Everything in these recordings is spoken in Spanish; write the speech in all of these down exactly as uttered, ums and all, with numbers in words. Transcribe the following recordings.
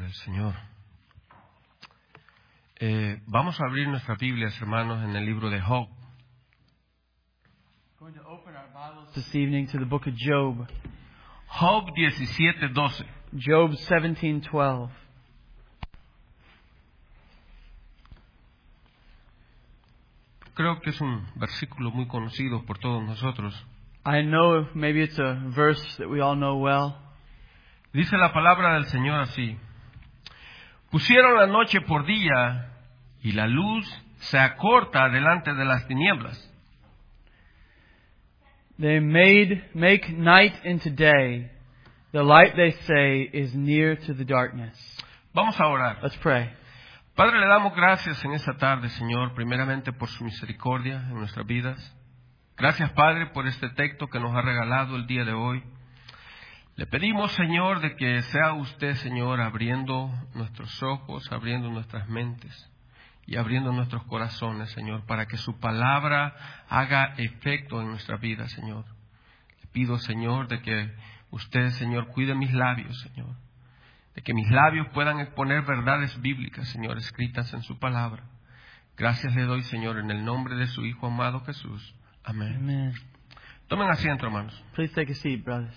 del Señor. Eh, vamos a abrir nuestras Biblias, hermanos, en el libro de Job. Going to open our Bibles this evening to the book of Job. Job diecisiete doce. Job seventeen twelve. Creo que es un versículo muy conocido por todos nosotros. I know maybe it's a verse that we all know well. Dice la palabra del Señor así: pusieron la noche por día y la luz se acorta delante de las tinieblas. They made make night into day. The light, they say, is near to the darkness. Vamos a orar. Let's pray. Padre, le damos gracias en esta tarde, Señor, primeramente por su misericordia en nuestras vidas. Gracias, Padre, por este texto que nos ha regalado el día de hoy. Le pedimos, Señor, de que sea usted, Señor, abriendo nuestros ojos, abriendo nuestras mentes y abriendo nuestros corazones, Señor, para que su palabra haga efecto en nuestra vida, Señor. Le pido, Señor, de que usted, Señor, cuide mis labios, Señor, de que mis labios puedan exponer verdades bíblicas, Señor, escritas en su palabra. Gracias le doy, Señor, en el nombre de su Hijo amado Jesús. Amén. Amen. Tomen asiento, hermanos. Please take a seat, brothers.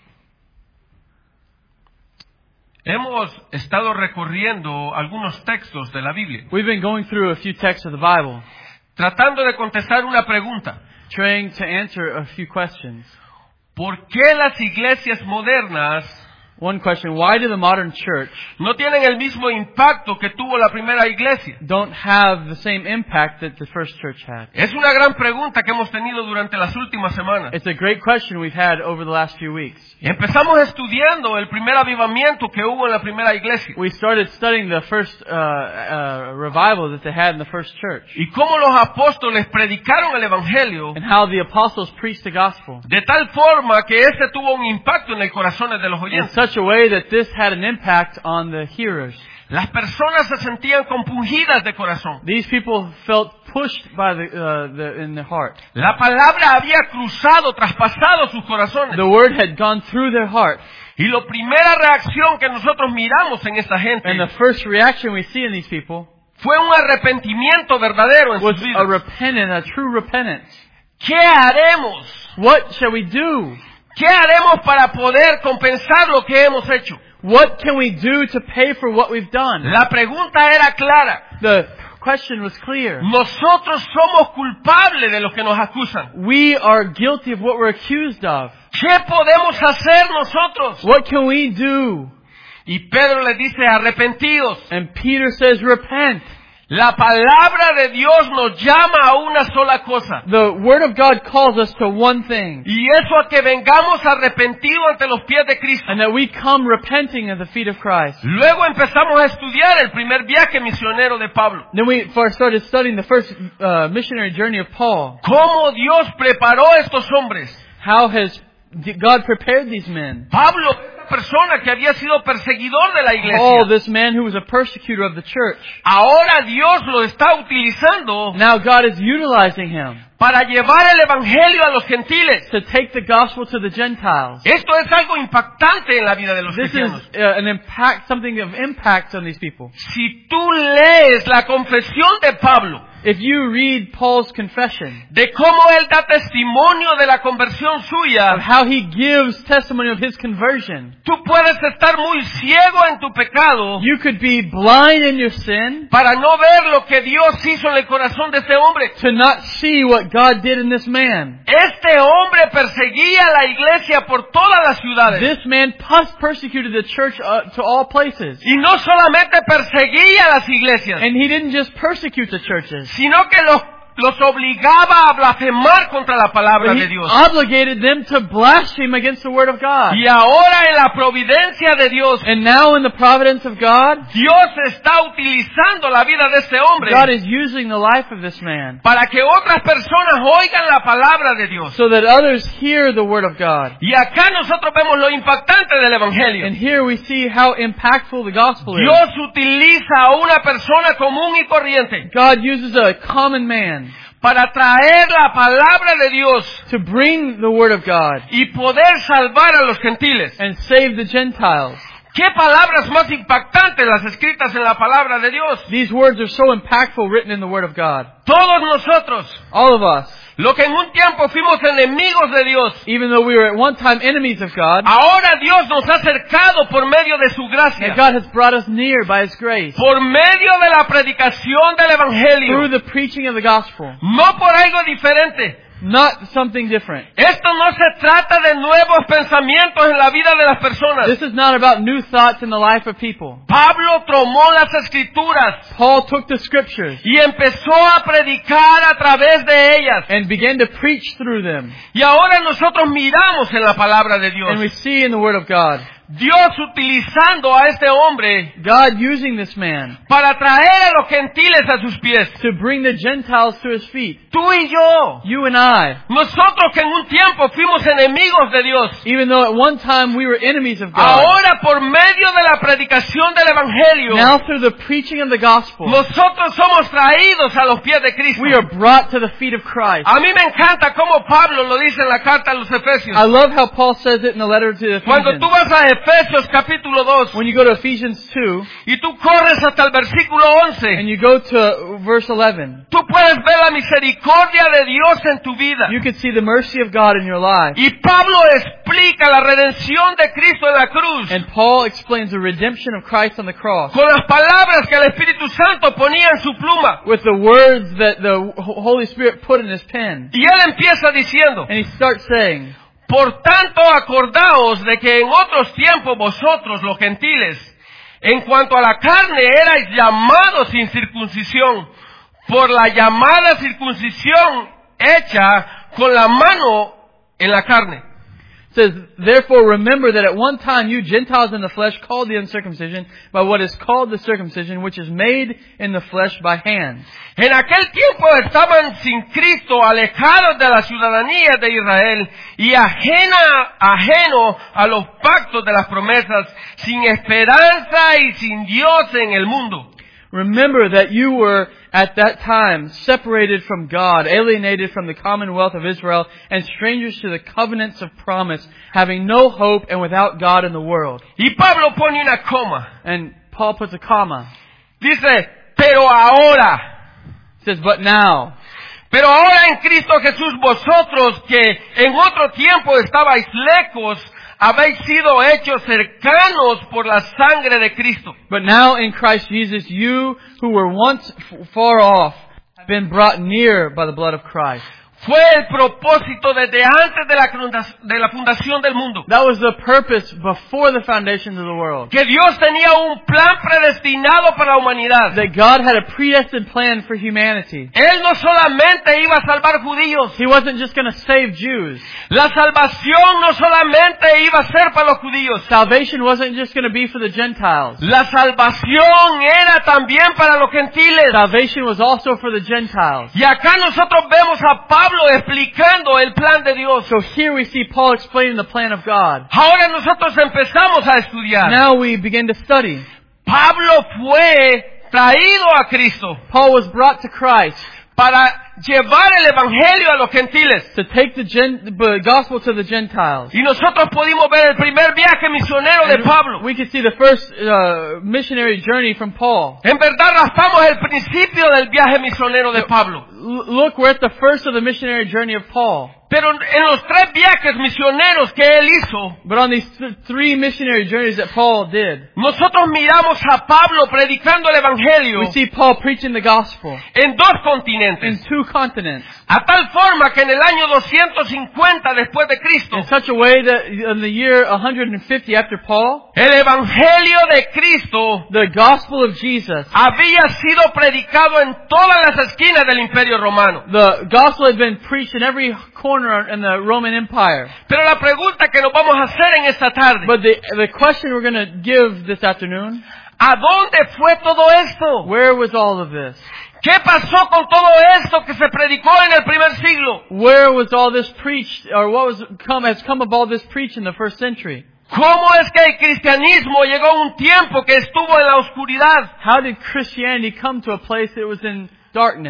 Hemos estado recorriendo algunos textos de la Biblia, We've been going through a few texts of the Bible, tratando de contestar una pregunta. trying to answer a few questions. ¿Por qué las iglesias modernas One question, why do the modern church no tienen el mismo impacto que tuvo la primera iglesia? don't have the same impact that the first church had? Es una gran pregunta que hemos tenido durante las últimas semanas. It's a great question we've had over the last few weeks. Empezamos estudiando el primer avivamiento que hubo en la primera iglesia We started studying the first uh, uh, revival that they had in the first church, y cómo los apóstoles predicaron el evangelio and how the apostles preached the gospel de tal forma que este tuvo un impacto en el corazón de los in oyentes. such a way that this had an impact on the hearers. Las personas se sentían compungidas de corazón. These people felt pushed by the, uh, the in the heart. La palabra había cruzado, traspasado sus corazones. The word had gone through their heart. Y la primera reacción que nosotros miramos en esta gente And the first reaction we see in these people fue un arrepentimiento verdadero en was sus a vidas. repentance, a true repentance. ¿Qué haremos? What shall we do? ¿Qué haremos para poder compensar lo que hemos hecho? What can we do to pay for what we've done? La pregunta era clara. The question was clear. Nosotros somos culpables de los que nos acusan. We are guilty of what we're accused of. ¿Qué podemos hacer nosotros? What can we do? Y Pedro les dice, arrepentidos. And Peter says, repent. La palabra de Dios nos llama a una sola cosa. The Word of God calls us to one thing. Y eso a que vengamos arrepentidos ante los pies de Cristo. And that we come repenting at the feet of Christ. Luego empezamos a estudiar el primer viaje misionero de Pablo. Then we first started studying the first uh, missionary journey of Paul. Cómo Dios preparó a estos hombres. How has God prepared these men? Pablo, esta persona que había sido perseguidor de la iglesia. Paul, this man who was a persecutor of the church. Ahora Dios lo está utilizando Now God is utilizing him para llevar el evangelio a los gentiles. to take the gospel to the Gentiles. Esto es algo impactante en la vida de los This is cristianos. uh, an impact, something of impact on these people. Si tú lees la confesión de Pablo, If you read Paul's confession de cómo él da testimonio de la conversión of suya, how he gives testimony of his conversion, tú puedes estar muy ciego en tu pecado you could be blind in your sin para no ver lo que Dios hizo en el corazón de este hombre. to not see what God did in this man. Este hombre perseguía a la iglesia por todas las ciudades. This man pus- persecuted the church uh, to all places. Y no solamente perseguía a las iglesias, And he didn't just persecute the churches, sino que los, los obligaba a blasfemar contra la palabra but de he Dios. obligated them to blaspheme against the word of God. Y ahora en la providencia de Dios, And now in the providence of God, Dios está utilizando la vida de este hombre God is using the life of this man para que otras personas oigan la palabra de Dios. so that others hear the word of God. Y acá nosotros vemos lo impactante del evangelio. And here we see how impactful the gospel is. Dios utiliza a una persona común y corriente God uses a common man para traer la palabra de Dios to bring the word of God y poder salvar a los gentiles. and save the Gentiles. ¿Qué palabras más impactantes las escritas en la palabra de Dios? These words are so impactful written in the Word of God. Todos nosotros, All of us, lo que en un tiempo fuimos enemigos de Dios, even though we were at one time enemies of God, ahora Dios nos ha acercado por medio de su that gracia, God has brought us near by His grace por medio de la predicación del through Evangelio, the preaching of the gospel, no por algo diferente. not something different. Esto no se trata de nuevos pensamientos en la vida de las personas. This is not about new thoughts in the life of people. Pablo tomó las escrituras Paul took the scriptures y empezó a predicar a través de ellas. and began to preach through them. Y ahora nosotros miramos en la palabra de And we Dios. see in the Word of God, Dios utilizando a este hombre God using this man para traer a los gentiles a sus pies. to bring the Gentiles to His feet. Tú y yo, You and I, nosotros que en un tiempo fuimos enemigos de Dios, even though at one time we were enemies of God, ahora por medio de la predicación del Evangelio, now through the preaching of the gospel, nosotros somos traídos a los pies de Cristo. we are brought to the feet of Christ. A mí me encanta cómo Pablo lo dice en la carta a los Efesios. I love how Paul says it in the letter to the Cuando tú Ephesians. vas a Efesios capítulo dos When you go to Ephesians two y tú corres hasta el versículo and once, you go to verse eleven, tú puedes ver la misericordia de Dios en tu vida. you can see the mercy of God in your life. Y Pablo explica la redención de Cristo en la cruz And Paul explains the redemption of Christ on the cross con las palabras que el Espíritu Santo ponía en su pluma. with the words that the Holy Spirit put in his pen. Y él empieza diciendo: And he starts saying, por tanto, acordaos de que en otros tiempos vosotros, los gentiles, en cuanto a la carne, erais llamados sin circuncisión, por la llamada circuncisión hecha con la mano en la carne. says, therefore remember that at one time you Gentiles in the flesh called the uncircumcision by what is called the circumcision, which is made in the flesh by hands. En aquel tiempo estaban sin Cristo, alejados de la ciudadanía de Israel y ajena, ajeno a los pactos de las promesas, sin esperanza y sin Dios en el mundo. Remember that you were at that time separated from God, alienated from the commonwealth of Israel, and strangers to the covenants of promise, having no hope and without God in the world. Y Pablo pone una coma. And Paul puts a comma. Dice, pero ahora, He says, but now, pero ahora en Cristo Jesús vosotros que en otro tiempo estabais lejos, habéis sido hechos cercanos por la sangre de Cristo. but now in Christ Jesus, you who were once f- far off have been brought near by the blood of Christ. Fue el propósito desde antes de la, de la fundación del mundo. That was the purpose before the foundations of the world. Que Dios tenía un plan predestinado para la humanidad. That God had a predestined plan for humanity. Él no solamente iba a salvar judíos. He wasn't just going to save Jews. La salvación no solamente iba a ser para los judíos. Salvation wasn't just going to be for the Gentiles. La salvación era también para los gentiles. Salvation was also for the Gentiles. Y acá nosotros vemos a Pablo explicando el plan de Dios. So here we see Paul explaining the plan of God. Ahora nosotros empezamos a estudiar. Now we begin to study. Pablo fue traído a Cristo Paul was brought to Christ para llevar el evangelio a los gentiles. to take the, gen- the gospel to the Gentiles. Y nosotros pudimos ver el primer viaje misionero de And Pablo. we could see the first uh, missionary journey from Paul. En verdad raspamos el principio del viaje misionero de Pablo. L- look, we're at the first of the missionary journey of Paul. Pero en los tres viajes misioneros que él hizo, But on these th- three missionary journeys that Paul did, nosotros miramos a Pablo predicando el evangelio we see Paul preaching the gospel en dos in continentes. two continents. A tal forma que en el año doscientos cincuenta después de Cristo, In such a way that in the year one hundred fifty after Paul, el evangelio de Cristo the gospel of Jesus, había sido predicado en todas las esquinas del Imperio Romano. the gospel had been preached in every corner in the Roman Empire. Pero la pregunta que nos vamos a hacer en esta tarde, But the, the question we're going to give this afternoon, ¿a dónde fue todo esto? where was all of this? ¿Qué pasó con todo esto que se predicó en el primer siglo? Where was all this preached, or what was come has come of all this preached in the first century? ¿Cómo es que el cristianismo llegó a un tiempo que estuvo en la oscuridad? How did Christianity come to a place that was in darkness?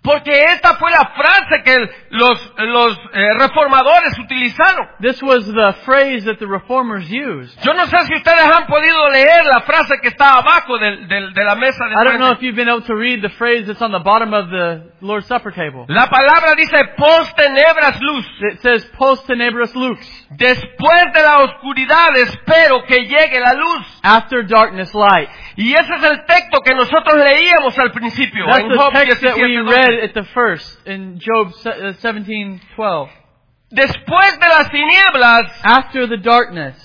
Porque esta fue la frase que los, los eh, reformadores utilizaron. This was the phrase that the reformers used. Yo no sé si ustedes han podido leer la frase que está abajo del, del, de la mesa de I don't know frente. if you've been able to read the phrase that's on the bottom of the Lord's Supper table. La palabra dice post tenebras luz. It says, post tenebras lux. Después de la oscuridad espero que llegue la luz. After darkness, light. Y ese es el texto que nosotros leíamos al principio. That's En the Job text that we diecisiete, read at the first in Job seventeen twelve. Después de las tinieblas After the darkness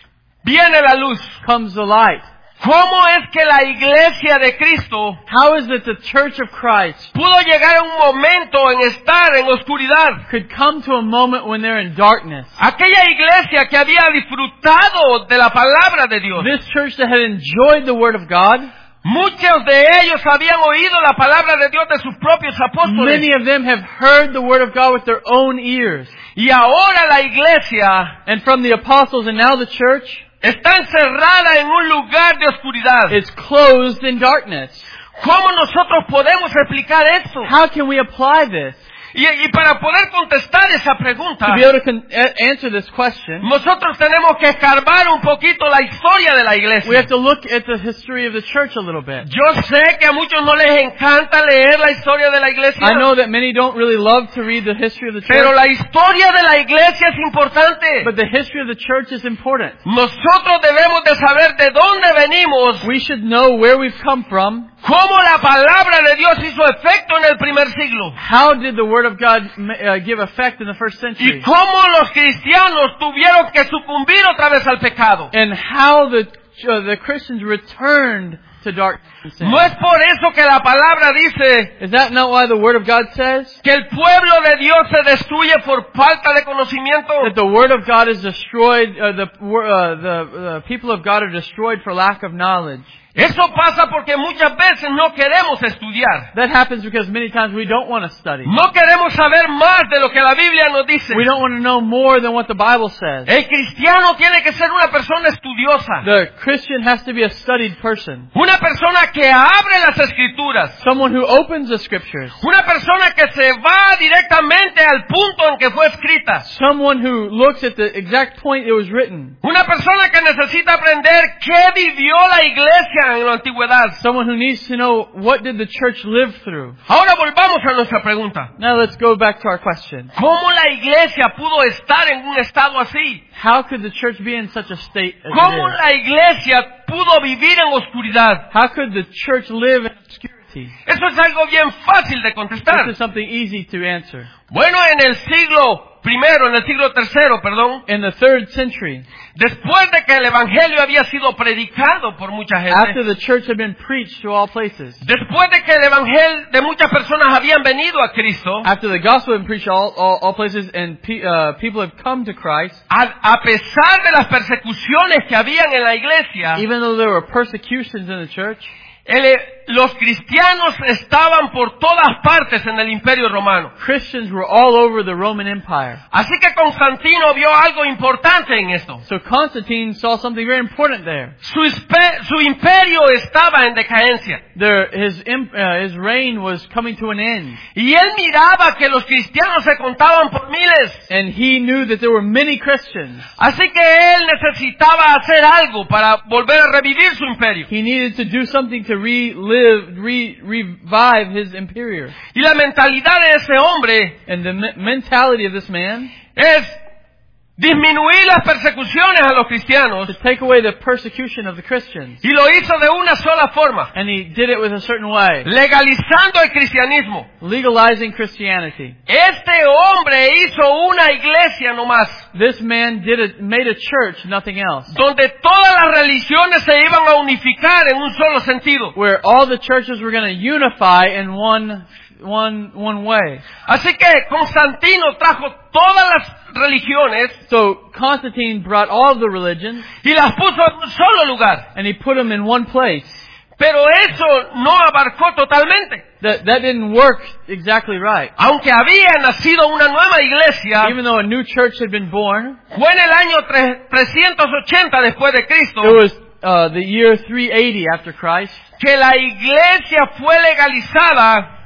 viene la luz. comes the light. ¿Cómo es que la iglesia de Cristo How is it the church of Christ pudo llegar a un momento en estar en oscuridad? could come to a moment when they're in darkness? Aquella iglesia que había disfrutado de la palabra de Dios. This church that had enjoyed the Word of God, Muchos de ellos habían oído la palabra de Dios de sus propios apóstoles. many of them have heard the Word of God with their own ears. Y ahora la iglesia And from the apostles and now the church, está encerrada en un lugar de oscuridad. it's closed in darkness. ¿Cómo nosotros podemos explicar esto? How can we apply this? Y, y para poder contestar esa pregunta, To be able to con- a- answer this question, nosotros tenemos que escarbar un poquito la historia de la we have iglesia. to look at the history of the church a little bit. Yo sé que a muchos no les encanta leer la historia de la iglesia, I know that many don't really love to read the history of the pero church, la historia de la iglesia es importante. but the history of the church is important. Nosotros debemos de saber de dónde venimos, We should know where we've come from. cómo la palabra de Dios hizo efecto en el primer siglo How did the Word of God uh, give effect in the first y century? cómo los cristianos tuvieron que sucumbir otra vez al pecado. And how the uh, the Christians returned to darkness and sin. No es por eso que la palabra dice Is that not why the Word of God says que el pueblo de Dios se destruye por falta de conocimiento. that the Word of God is destroyed, uh, the, uh, the, the people of God are destroyed for lack of knowledge? Eso pasa porque muchas veces no queremos estudiar. That happens because many times we don't want to study. No queremos saber más de lo que la Biblia nos dice. We don't want to know more than what the Bible says. El cristiano tiene que ser una persona estudiosa. The Christian has to be a studied person. Una persona que abre las escrituras. Someone who opens the Scriptures. Una persona que se va directamente al punto en que fue escrita. Someone who looks at the exact point it was written. Una persona que necesita aprender qué vivió la iglesia en la antigüedad. Someone who needs to know what did the church live through. Ahora volvamos a nuestra pregunta. Now let's go back to our question. ¿Cómo la iglesia pudo estar en un estado así? How could the church be in such a state as ¿Cómo it is? la iglesia pudo vivir en oscuridad? How could the church live in obscurity? Eso es algo bien fácil de This contestar. is something easy to answer. Bueno, en el siglo primero, en el siglo tercero, perdón, In the third century, después de que el evangelio había sido predicado por mucha after gente, the church had been preached to all places, después de que el evangelio de muchas personas habían venido a Cristo, after the gospel had been preached to all, all, all places and pe- uh, people have come to Christ, a, a pesar de las persecuciones que habían en la iglesia, even though there were persecutions in the church, el- los cristianos estaban por todas partes en el imperio romano. Christians were all over the Roman Empire. Así que Constantino vio algo importante en esto. So Constantine saw something very important there. Su, ispe- su imperio estaba en decadencia. There, his imp- uh, his reign was coming to an end, Y él miraba que los cristianos se contaban por miles. and he knew that there were many Christians. Así que él necesitaba hacer algo para volver a revivir su imperio. He needed to do something to relive, re, revive his imperium. Y la mentalidad de ese hombre And the me- mentality of this man, es disminuir las persecuciones a los cristianos. to take away the persecution of the Christians. Y lo hizo de una sola forma, And he did it with a certain way, legalizando el cristianismo. legalizing Christianity. Este hombre hizo una iglesia nomás, This man did a, made a church, nothing else, donde todas las religiones se iban a unificar en un solo sentido. where all the churches were going to unify in one, one, one way. Así que Constantino trajo todas las religiones So Constantine brought all of the religions y las puso en un solo lugar. and he put them in one place. Pero eso no abarcó totalmente. That, that didn't work exactly right. Aunque había nacido una nueva iglesia, Even though a new church had been born, fue en el año tre- trescientos ochenta después de Cristo it was uh, the year three eighty after Christ, que la iglesia fue legalizada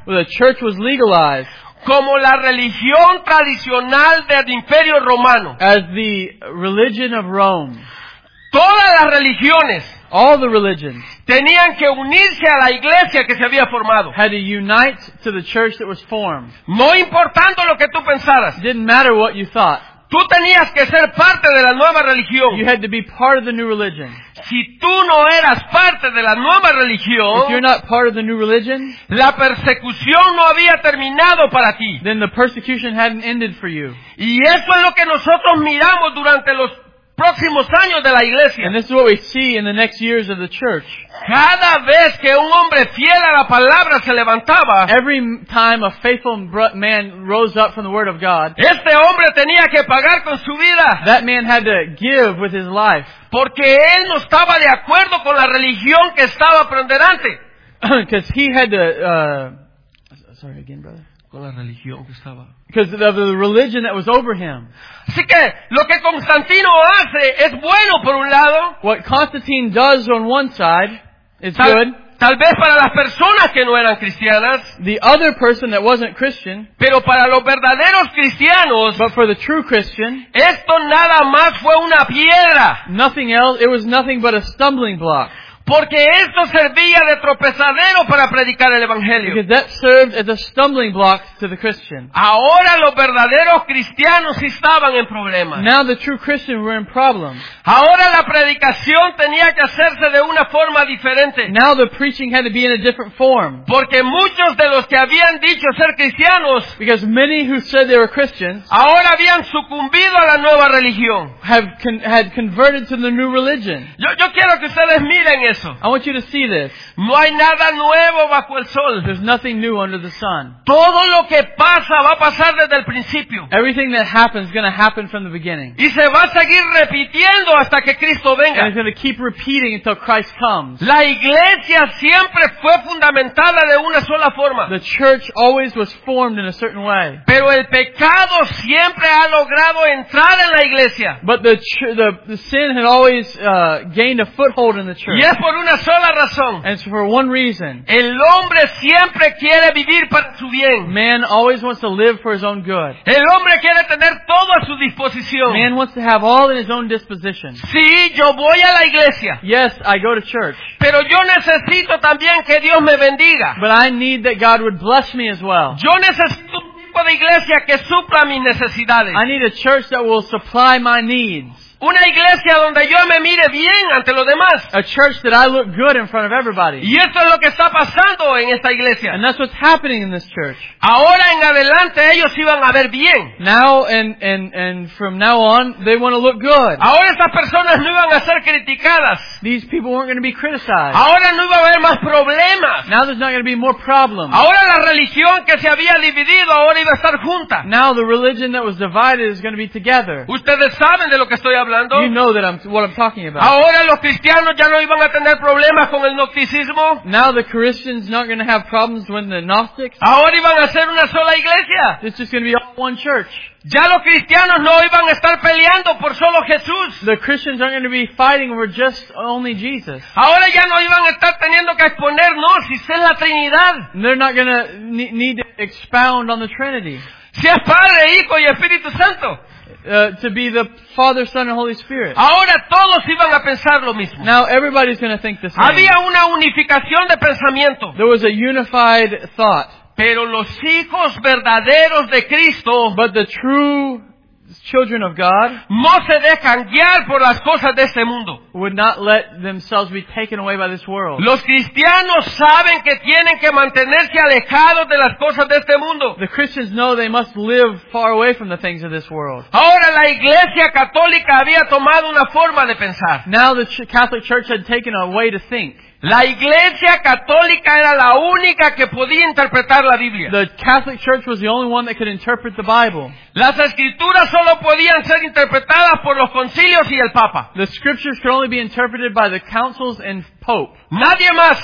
where the church was legalized como la religión tradicional del Imperio Romano. as the religion of Rome. Todas las religiones All the religions tenían que unirse a la iglesia que se había formado. had to unite to the church that was formed. No importando lo que tú pensaras. It didn't matter what you thought. Tú tenías que ser parte de la nueva religión. You had to be part of the new religion. Si tú no eras parte de la nueva If you're religión, not part of the new religion, la persecución no había terminado para ti. then the persecution hadn't ended for you. Y eso es lo que nosotros miramos durante los próximos años de la iglesia. And this is what we see in the next years of the church. Cada vez que un hombre fiel a la palabra se levantaba, Every time a faithful bro- man rose up from the Word of God, este hombre tenía que pagar con su vida, that man had to give with his life. porque él no estaba de acuerdo con la religión que estaba preponderante. Because he had to, uh, sorry again, brother. Con la religión que estaba. Because of the religion that was over him. Así que lo que Constantino hace es bueno por un lado, What Constantine does on one side is tal, good. tal vez para las personas que no eran cristianas, The other person that wasn't Christian, pero para los verdaderos cristianos, but for the true Christian, esto nada más fue una piedra, nothing else, it was nothing but a stumbling block. porque esto servía de tropezadero para predicar el evangelio. Because that served as a stumbling block to the Christian. Ahora los verdaderos cristianos sí estaban en problemas. Now the true Christian were in problems. Ahora la predicación tenía que hacerse de una forma diferente. Now the preaching had to be in a different form. Porque muchos de los que habían dicho ser cristianos, Because many who said they were Christians ahora habían sucumbido a la nueva religión. have con- had converted to the new religion. Yo, yo quiero que ustedes miren eso. I want you to see this. No hay nada nuevo bajo el sol. There's nothing new under the sun. Todo lo que pasa va a pasar desde el principio. Everything that happens is going to happen from the beginning. Y se va a seguir repitiendo hasta que Cristo And venga. it's going to keep repeating until Christ comes. La iglesia siempre fue fundamentada de una sola forma. The church always was formed in a certain way. Pero el pecado siempre ha logrado entrar en la iglesia. But the ch- the, the sin had always uh, gained a foothold in the church. Y es por una sola razón. And it's for one reason. El hombre siempre quiere vivir para su bien. Man always wants to live for his own good. El hombre quiere tener todo a su disposición. Man wants to have all in his own disposition. Sí, yo voy a la iglesia, Yes, I go to church. pero yo necesito también que Dios me bendiga. But I need that God would bless me as well. Yo necesito un tipo de iglesia que supla mis necesidades. I need a church that will supply my needs. Una iglesia donde yo me mire bien ante los demás. A church that I look good in front of everybody. Y esto es lo que está pasando en esta iglesia. And that's what's happening in this church. Ahora en adelante ellos iban a ver bien. Now and, and, and from now on, they want to look good. Ahora estas personas no iban a ser criticadas. These people weren't going to be criticized. Ahora no iba a haber más problemas. Now there's not going to be more problems. Ahora la religión que se había dividido ahora iba a estar junta. Now the religion that was divided is going to be together. Ustedes saben de lo que estoy hablando. You know that I'm what I'm talking about. Ahora los cristianos ya no iban a tener problemas con el gnosticismo. Now the Christians not going to have problems when the Gnostics. Ahora iban a ser una sola iglesia. It's just going to be all one church. Ya los cristianos no iban a estar peleando por solo Jesús. The Christians aren't going to be fighting over just only Jesus. Ahora ya no iban a estar teniendo que exponer, no, si es la Trinidad. They're not going to ne- need to expound on the Trinity. Si es Padre, Hijo y Espíritu Santo. Uh, to be the Father, Son, and Holy Spirit. Ahora todos iban a pensar lo mismo. Now everybody's going to think the same. Había una unificación de pensamiento. There was a unified thought. Pero los hijos verdaderos de Cristo But the true children of God no se dejan guiar por las cosas de este mundo. would not let themselves be taken away by this world. Los cristianos saben que tienen que mantenerse alejados de las cosas de este mundo. The Christians know they must live far away from the things of this world. Ahora la Iglesia Católica había tomado una forma de pensar. Now the Ch- Catholic Church had taken a way to think. La Iglesia Católica era la única que podía interpretar la Biblia. The Catholic Church was the only one that could interpret the Bible. Las escrituras solo podían ser interpretadas por los concilios y el Papa. The scriptures could only be interpreted by the councils and Pope. Nadie más.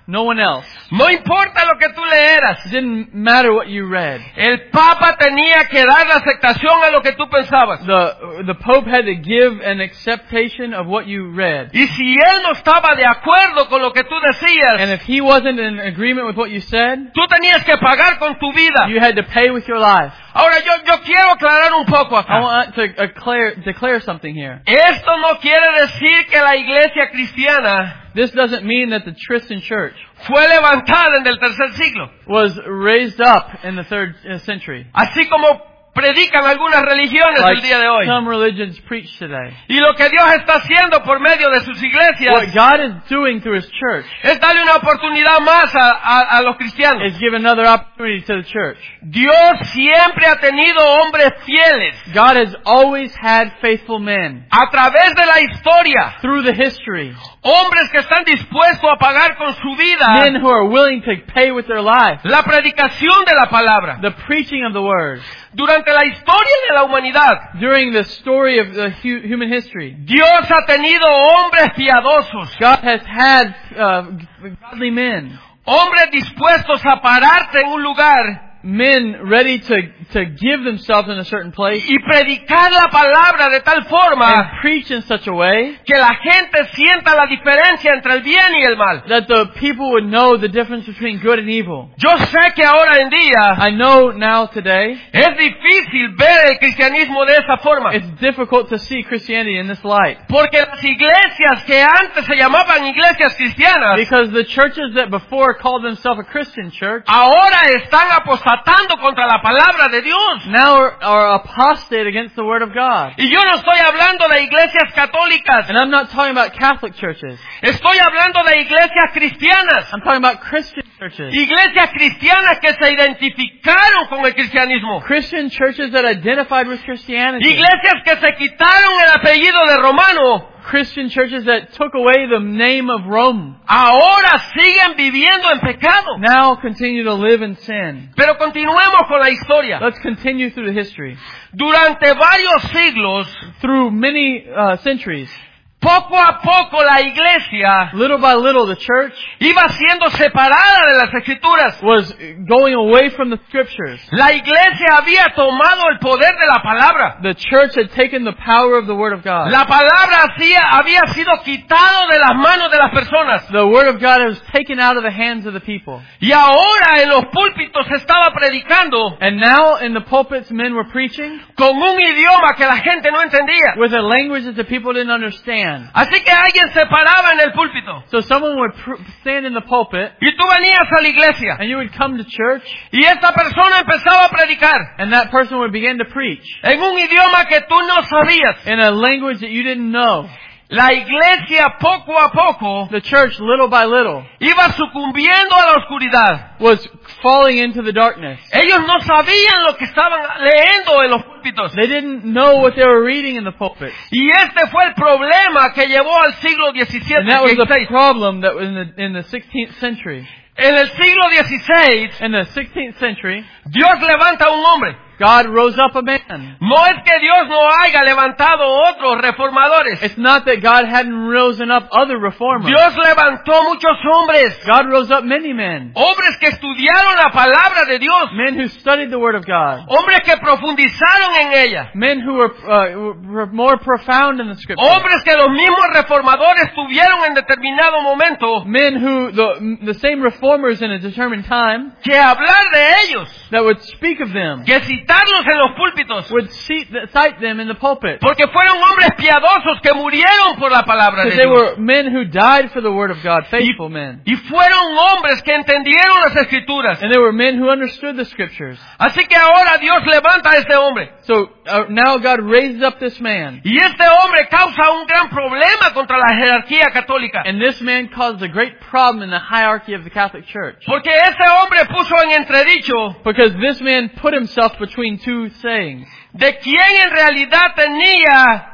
No one else. No importa lo que tú leeras. It didn't matter what you read. El Papa tenía que dar la aceptación a lo que tú pensabas. The, the Pope had to give an acceptation of what you read. Y si él no estaba de acuerdo con lo que tú And decías, if he wasn't in agreement with what you said, tú tenías que pagar con tu vida. you had to pay with your life. Ahora yo, yo quiero aclarar un poco I acá. want to declare, declare something here. Esto no quiere decir que la iglesia cristiana This doesn't mean that the Tristan Church fue levantada en el tercer siglo. was raised up in the third uh, century, Así como predican algunas religiones el día de hoy. like some religions preach today. Y lo que Dios está haciendo por medio de sus What iglesias God is doing through His church es darle una oportunidad más a, a, a los cristianos. is give another opportunity to the church. Dios siempre ha tenido hombres fieles God has always had faithful men a través de la historia. through the history. Hombres que están dispuestos a pagar con su vida Men who are willing to pay with their life. la predicación de la palabra. The preaching of the word. Durante la historia de la humanidad, During the story of the hu- human history, Dios ha tenido hombres piadosos, God has had uh, godly men. hombres dispuestos a pararse en un lugar Men ready to, to give themselves in a certain place y predicar la palabra de tal forma and preach in such a way que la gente sienta la diferencia entre el bien y el mal. that the people would know the difference between good and evil. Yo sé que ahora en día I know now today es difícil ver el cristianismo de esa forma, it's difficult to see Christianity in this light. porque las iglesias que antes se llamaban iglesias cristianas Because the churches that before called themselves a Christian church ahora están apostatando contra la palabra de Dios. now are, are apostate against the Word of God. Y yo no estoy hablando de iglesias católicas, And I'm not talking about Catholic churches. estoy hablando de iglesias cristianas. I'm talking about Christian churches. Iglesias cristianas que se identificaron con el cristianismo. Christian churches that identified with Christianity. Iglesias que se quitaron el apellido de romano. Christian churches that took away the name of Rome. Ahora siguen viviendo en pecado. Now continue to live in sin. Pero continuemos con la historia. Let's continue through the history. Durante varios siglos, Through many uh, centuries, poco a poco la iglesia little by little the church iba siendo separada de las escrituras. was going away from the scriptures. La iglesia había tomado el poder de la palabra. The church had taken the power of the Word of God. La palabra hacía, había sido quitado de las manos de las personas. The Word of God was taken out of the hands of the people. Y ahora en los púlpitos se estaba predicando And now in the pulpits men were preaching con un idioma que la gente no entendía. with a language that the people didn't understand. Así que alguien se paraba en el púlpito. So someone would pr- stand in the pulpit Y tú venías a la iglesia. and you would come to church Y esta persona empezaba a predicar and that person would begin to preach en un idioma que tú no sabías. in a language that you didn't know. La iglesia poco a poco The church, little by little, iba sucumbiendo a la oscuridad. was falling into the darkness. Ellos no sabían lo que estaban leyendo en los púlpitos. They didn't know what they were reading in the pulpit. Y este fue el problema que llevó al siglo diecisiete. And that was the dieciséis. problem that was in the, in the sixteenth century. En el siglo dieciséis, In the sixteenth century, Dios levanta a un hombre. God rose up a man. No es que Dios no haya levantado otros reformadores. It's not that God hadn't risen up other reformers. Dios levantó muchos hombres. God rose up many men. Hombres que estudiaron la palabra de Dios. Men who studied the Word of God. Hombres que profundizaron en ella. Men who were, uh, were more profound in the Scripture. Hombres que los mismos reformadores tuvieron en determinado momento Men who, the, the same reformers in a determined time, que hablar de ellos, that would speak of them, que citarlos en los púlpitos. would cite, cite them in the pulpit. Porque fueron hombres piadosos que murieron por la palabra de Because they Dios. were men who died for the Word of God, faithful men. Y fueron hombres que entendieron las escrituras. And they were men who understood the Scriptures. Así que ahora Dios levanta a este hombre. So uh, now God raises up this man. Y este hombre causa un gran problema contra la jerarquía católica. And this man caused a great problem in the hierarchy of the Catholic Church. Porque ese hombre puso en entredicho Because this man put himself between two sayings. de quién en realidad tenía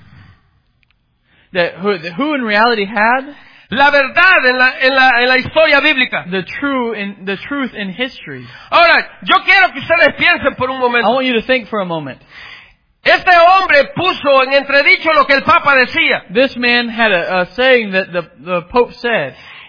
That who, who in reality had la verdad en la, en la, en la historia bíblica. the true in the truth in history. Ahora, yo quiero que ustedes piensen por un I momento. want you to think for a moment. Este hombre puso en entredicho lo que el Papa decía. This man had a, a saying that the, the Pope said.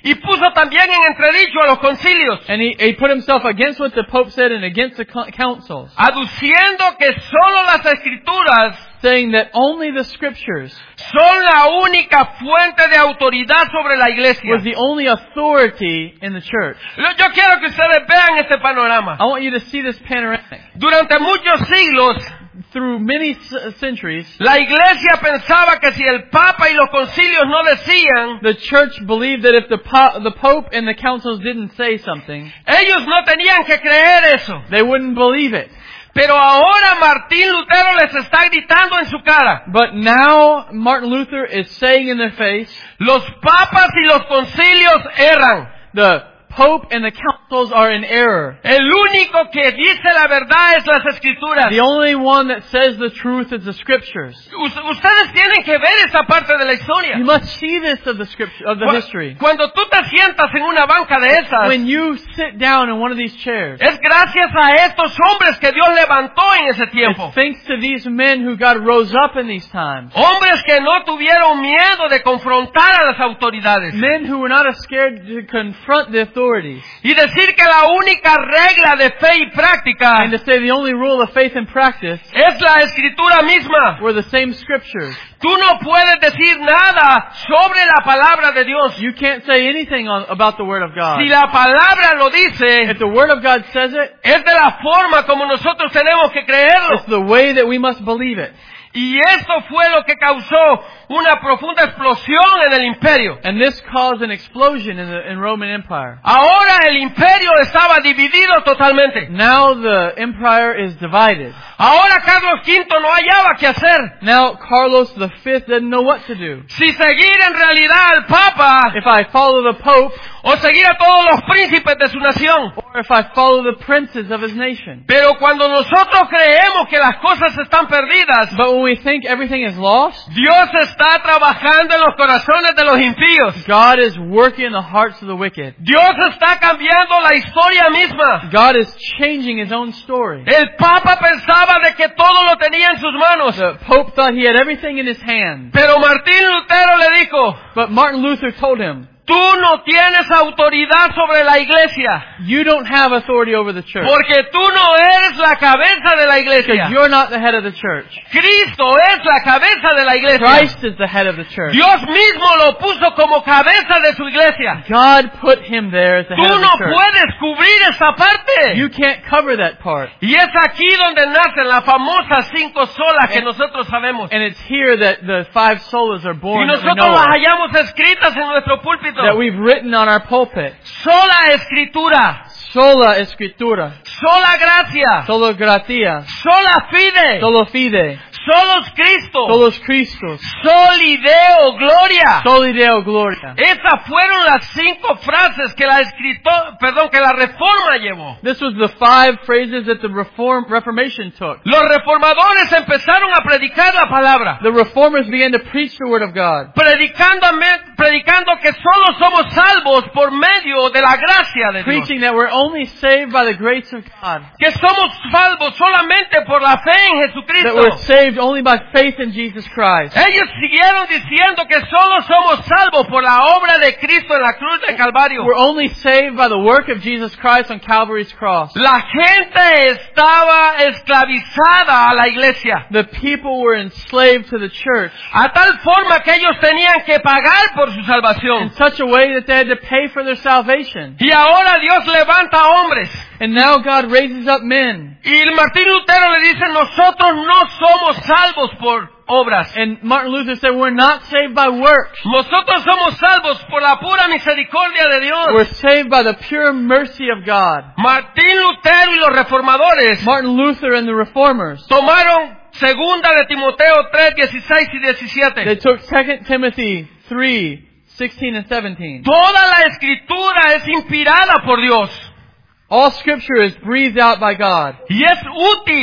Y puso también en entredicho a los concilios, And he, he put himself against what the Pope said and against the co- councils, aduciendo que solo las escrituras saying that only the scriptures son la única fuente de autoridad sobre la iglesia. was the only authority in the church. Yo quiero que ustedes vean este panorama. I want you to see this panoramic. Durante muchos siglos, Through many c- centuries, la iglesia pensaba que si el Papa y los concilios no decían, the church believed that if the, po- the Pope and the councils didn't say something, ellos no tenían que creer eso. they wouldn't believe it. Pero ahora Martín Lutero les está gritando en su cara. But now Martin Luther is saying in their face, Los papas y los concilios erran. the Pope and the councils are in error. El único que dice la verdad es las escrituras. The only one that says the truth is the scriptures. Us- Ustedes tienen que ver esa parte de la historia. You must see this of the scripture, of the Cu- history. Cuando tú te sientas en una banca de esas, When you sit down in one of these chairs, es gracias a estos hombres que Dios levantó en ese tiempo. it's thanks to these men who God rose up in these times. Hombres que no tuvieron miedo de confrontar a las autoridades. Men who were not scared to confront the authorities. Y decir que la única regla de fe y práctica And to say the only rule of faith and practice es la escritura misma. were the same scriptures. Tú no puedes decir nada sobre la palabra de Dios. You can't say anything on, about the Word of God. Si la palabra lo dice, If the Word of God says it, es de la forma como nosotros tenemos que creerlo. it's the way that we must believe it. Y esto fue lo que causó una profunda explosión en el imperio. And this caused an explosion in the in Roman Empire. Ahora el imperio estaba dividido totalmente. Now the empire is divided. Ahora Carlos Quinto no hallaba qué hacer. Now Carlos the Fifth didn't know what to do. Si seguir en realidad al Papa If I follow the Pope, o seguir a todos los príncipes de su nación. or if I follow the princes of his nation. Pero cuando nosotros creemos que las cosas están perdidas, But when we think everything is lost, Dios está trabajando en los corazones de los impíos. God is working in the hearts of the wicked. Dios está cambiando la historia misma. God is changing his own story. El Papa pensaba de que todo lo tenía en sus manos. The Pope thought he had everything in his hand. Pero Martín Lutero le dijo, But Martin Luther told him, tú no tienes autoridad sobre la iglesia, you don't have authority over the church. porque tú no eres la cabeza de la iglesia. Because you're not the head of the church. Cristo es la cabeza de la iglesia. Christ is the head of the church. Dios mismo lo puso como cabeza de su iglesia. God put him there as the head Tú of no the church. puedes cubrir esa parte. You can't cover that part. Y es aquí donde nacen las famosas cinco solas que nosotros sabemos. And it's here that the five solas are Y born that we nosotros know las of, hallamos escritas en nuestro púlpito. that we've written on our pulpit. Sola escritura, Sola escritura, sola gracia, solo gratia, sola fide, solo fide, solos Cristo, solos Christos, soli Deo gloria. soli Deo gloria. Esas fueron las cinco frases que la escritor, perdón, que la reforma llevó. This was the five phrases that the reform, Reformation took. Los reformadores empezaron a predicar la palabra, The reformers began to preach the Word of God, predicando, predicando que solo somos salvos por medio de la gracia de Dios. preaching that we're only saved by the grace of God, Que somos salvos solamente por la fe en that Jesucristo. we're saved only by faith in Jesus Christ. Ellos siguieron diciendo que solo somos salvos por la obra de Cristo en la cruz del Calvario. We're only saved by the work of Jesus Christ on Calvary's cross. La gente estaba esclavizada a la iglesia, The people were enslaved to the church a tal forma que ellos tenían que pagar por su in salvación. such a way that they had to pay for their salvation. Y ahora Dios levanta hombres. And now God raises up men. Y Martín Lutero le dice, nosotros no somos salvos por obras. And Martin Luther said, we're not saved by works. Nosotros somos salvos por la pura misericordia de Dios. We're saved by the pure mercy of God. Martín Lutero y los reformadores Martin Luther and the reformers, tomaron segunda de Timoteo tres, dieciséis y diecisiete. they took Second Timothy three, sixteen and seventeen. Toda la escritura es inspirada por Dios All scripture is breathed out by God. y es útil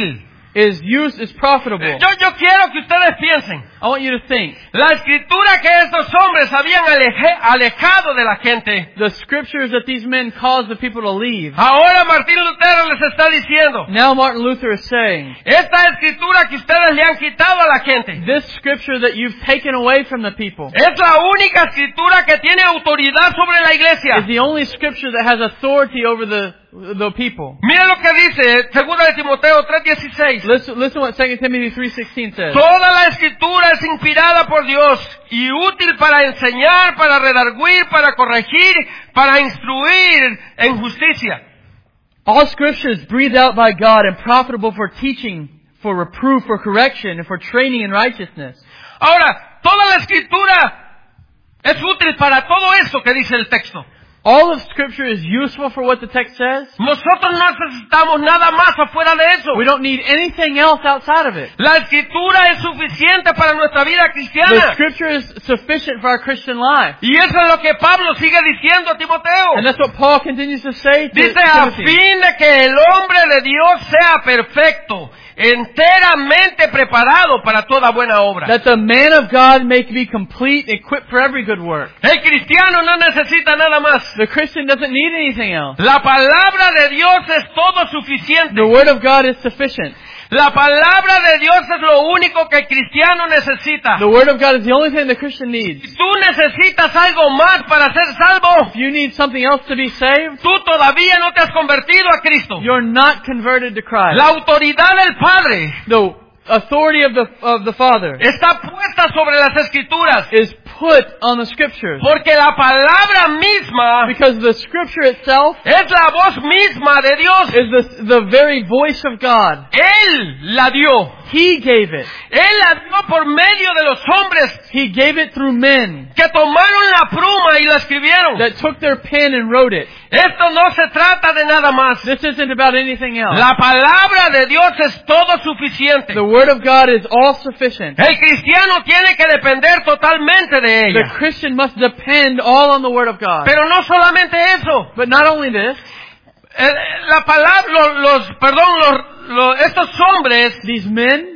is used, is profitable. Yo, yo quiero que ustedes piensen. I want you to think. La escritura que estos hombres habían aleje, alejado de la gente. The scriptures that these men caused the people to leave. Ahora Martín Lutero les está diciendo. Now Martin Luther is saying, Esta escritura que ustedes le han quitado a la gente. this scripture that you've taken away from the people Es la única escritura que tiene autoridad sobre la iglesia. is the only scripture that has authority over the the people. Mira lo que dice Segunda de Timoteo tres dieciséis. Listen, listen what Second Timothy three sixteen says. Toda la escritura es inspirada por Dios y útil para enseñar, para redarguir, para corregir, para instruir en justicia. All scripture is breathed out by God and profitable for teaching, for reproof, for correction, and for training in righteousness. Ahora, toda la escritura es útil para todo eso que dice el texto. All of scripture is useful for what the text says. Nosotros no necesitamos nada más afuera de eso. We don't need anything else outside of it. La escritura es suficiente para nuestra vida The cristiana. scripture is sufficient for our Christian life. Y eso es lo que Pablo sigue diciendo a Timoteo. And that's what Paul continues to say to Dice, a Timothy. fin de que el hombre de Dios sea perfecto, enteramente preparado para toda buena obra. That the man of God may be complete, equipped for every good work. El cristiano no necesita nada más. The Christian doesn't need anything else. La palabra de Dios es todo suficiente. The word of God is sufficient. La palabra de Dios es lo único que el cristiano necesita. The word of God is the only thing the Christian needs. Si tú necesitas algo más para ser salvo, If you need something else to be saved, tú todavía no te has convertido a Cristo. you're not converted to Christ. La autoridad del Padre The authority of the of the Father está puesta sobre las Escrituras, is put on the Scriptures. porque la palabra misma Because the Scripture itself es la voz misma de Dios. is the, the very voice of God. Él la dio. He gave it. Él la dio por medio de los hombres He gave it through men que tomaron la pluma y la escribieron. that took their pen and wrote it. Esto no se trata de nada más. This isn't about anything else. La palabra de Dios es todo suficiente. The Word of God is all sufficient. El cristiano tiene que depender totalmente de The ella. Christian must depend all on the Word of God. Pero no solamente eso. But not only this, Eh, La palabra, los, los- perdón, los, los- estos hombres these men,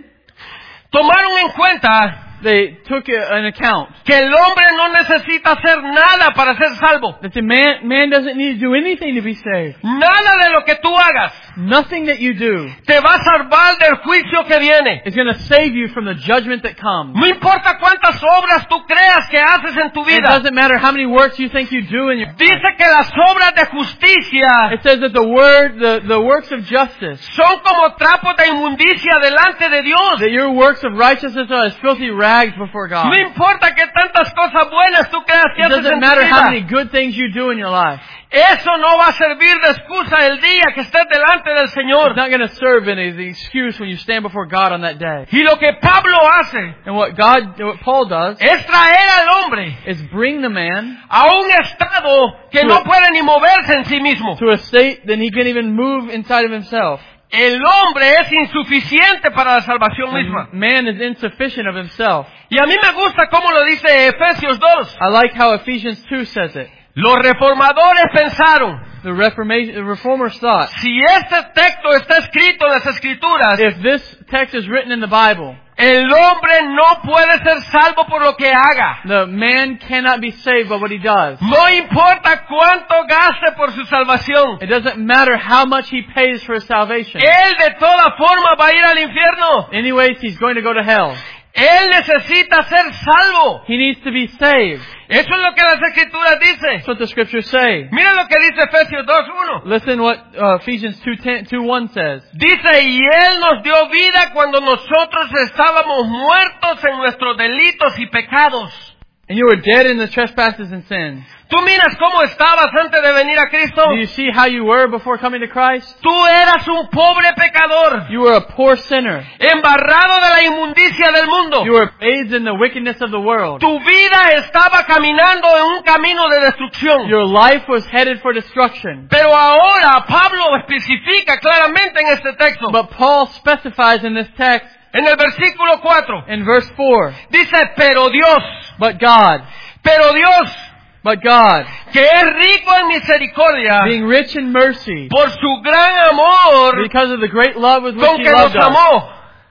tomaron en cuenta they took an account que el hombre no necesita hacer nada para ser salvo. that the man, man doesn't need to do anything to be saved. Nada de lo que tú hagas Nothing that you do te va a salvar del juicio que viene. is going to save you from the judgment that comes. No importa cuántas obras tú creas que haces en tu It vida. doesn't matter how many works you think you do in your life. Dice que las obras de justicia It says that the word, the, the works of justice, son como trapos de inmundicia delante de Dios. that your works of righteousness are as filthy rags before God. No importa que tantas cosas buenas tú creas que It haces doesn't en tu matter how many vida. good things you do in your life. Eso no va a servir de excusa el día que estés delante del It's Señor. not going to serve as the excuse when you stand before God on that day. Y lo que Pablo hace And what God, what Paul does, es traer al hombre is bring the man a un estado que To no a- puede ni moverse en sí mismo. to a state that he can't even move inside of himself. El hombre es insuficiente para la salvación misma. Man is insufficient of himself. Y a mí me gusta cómo lo dice Efesios dos. I like how Ephesians two says it. Los reformadores pensaron, The Reformation, the Reformers thought, si este texto está escrito en las Escrituras, if this text is written in the Bible, el hombre no puede ser salvo por lo que haga. the man cannot be saved by what he does. No importa cuánto gaste por su salvación. It doesn't matter how much he pays for his salvation. Él de toda forma va a ir al infierno. Anyways, he's going to go to hell. Él necesita ser salvo. He needs to be saved. Eso es lo que las Escrituras dicen. That's what the scriptures say. Mira lo que dice Efesios dos uno. Listen what uh, Ephesians two one says. Dice, y Él nos dio vida cuando nosotros estábamos muertos en nuestros delitos y pecados. And you were dead in the trespasses and sins. Tú miras cómo estabas antes de venir a Cristo. Do you see how you were before coming to Christ? Tú eras un pobre pecador, You were a poor sinner. embarrado de la inmundicia del mundo. You were bathed in the wickedness of the world. Tu vida estaba caminando en un camino de destrucción. Your life was headed for destruction. Pero ahora Pablo especifica claramente en este texto, But Paul specifies in this text, en el versículo cuatro, in verse four, dice, pero Dios, but God, pero Dios, But God, que es rico en misericordia, being rich in mercy, por su gran amor because of the great love with which con He que nos loved us, amó,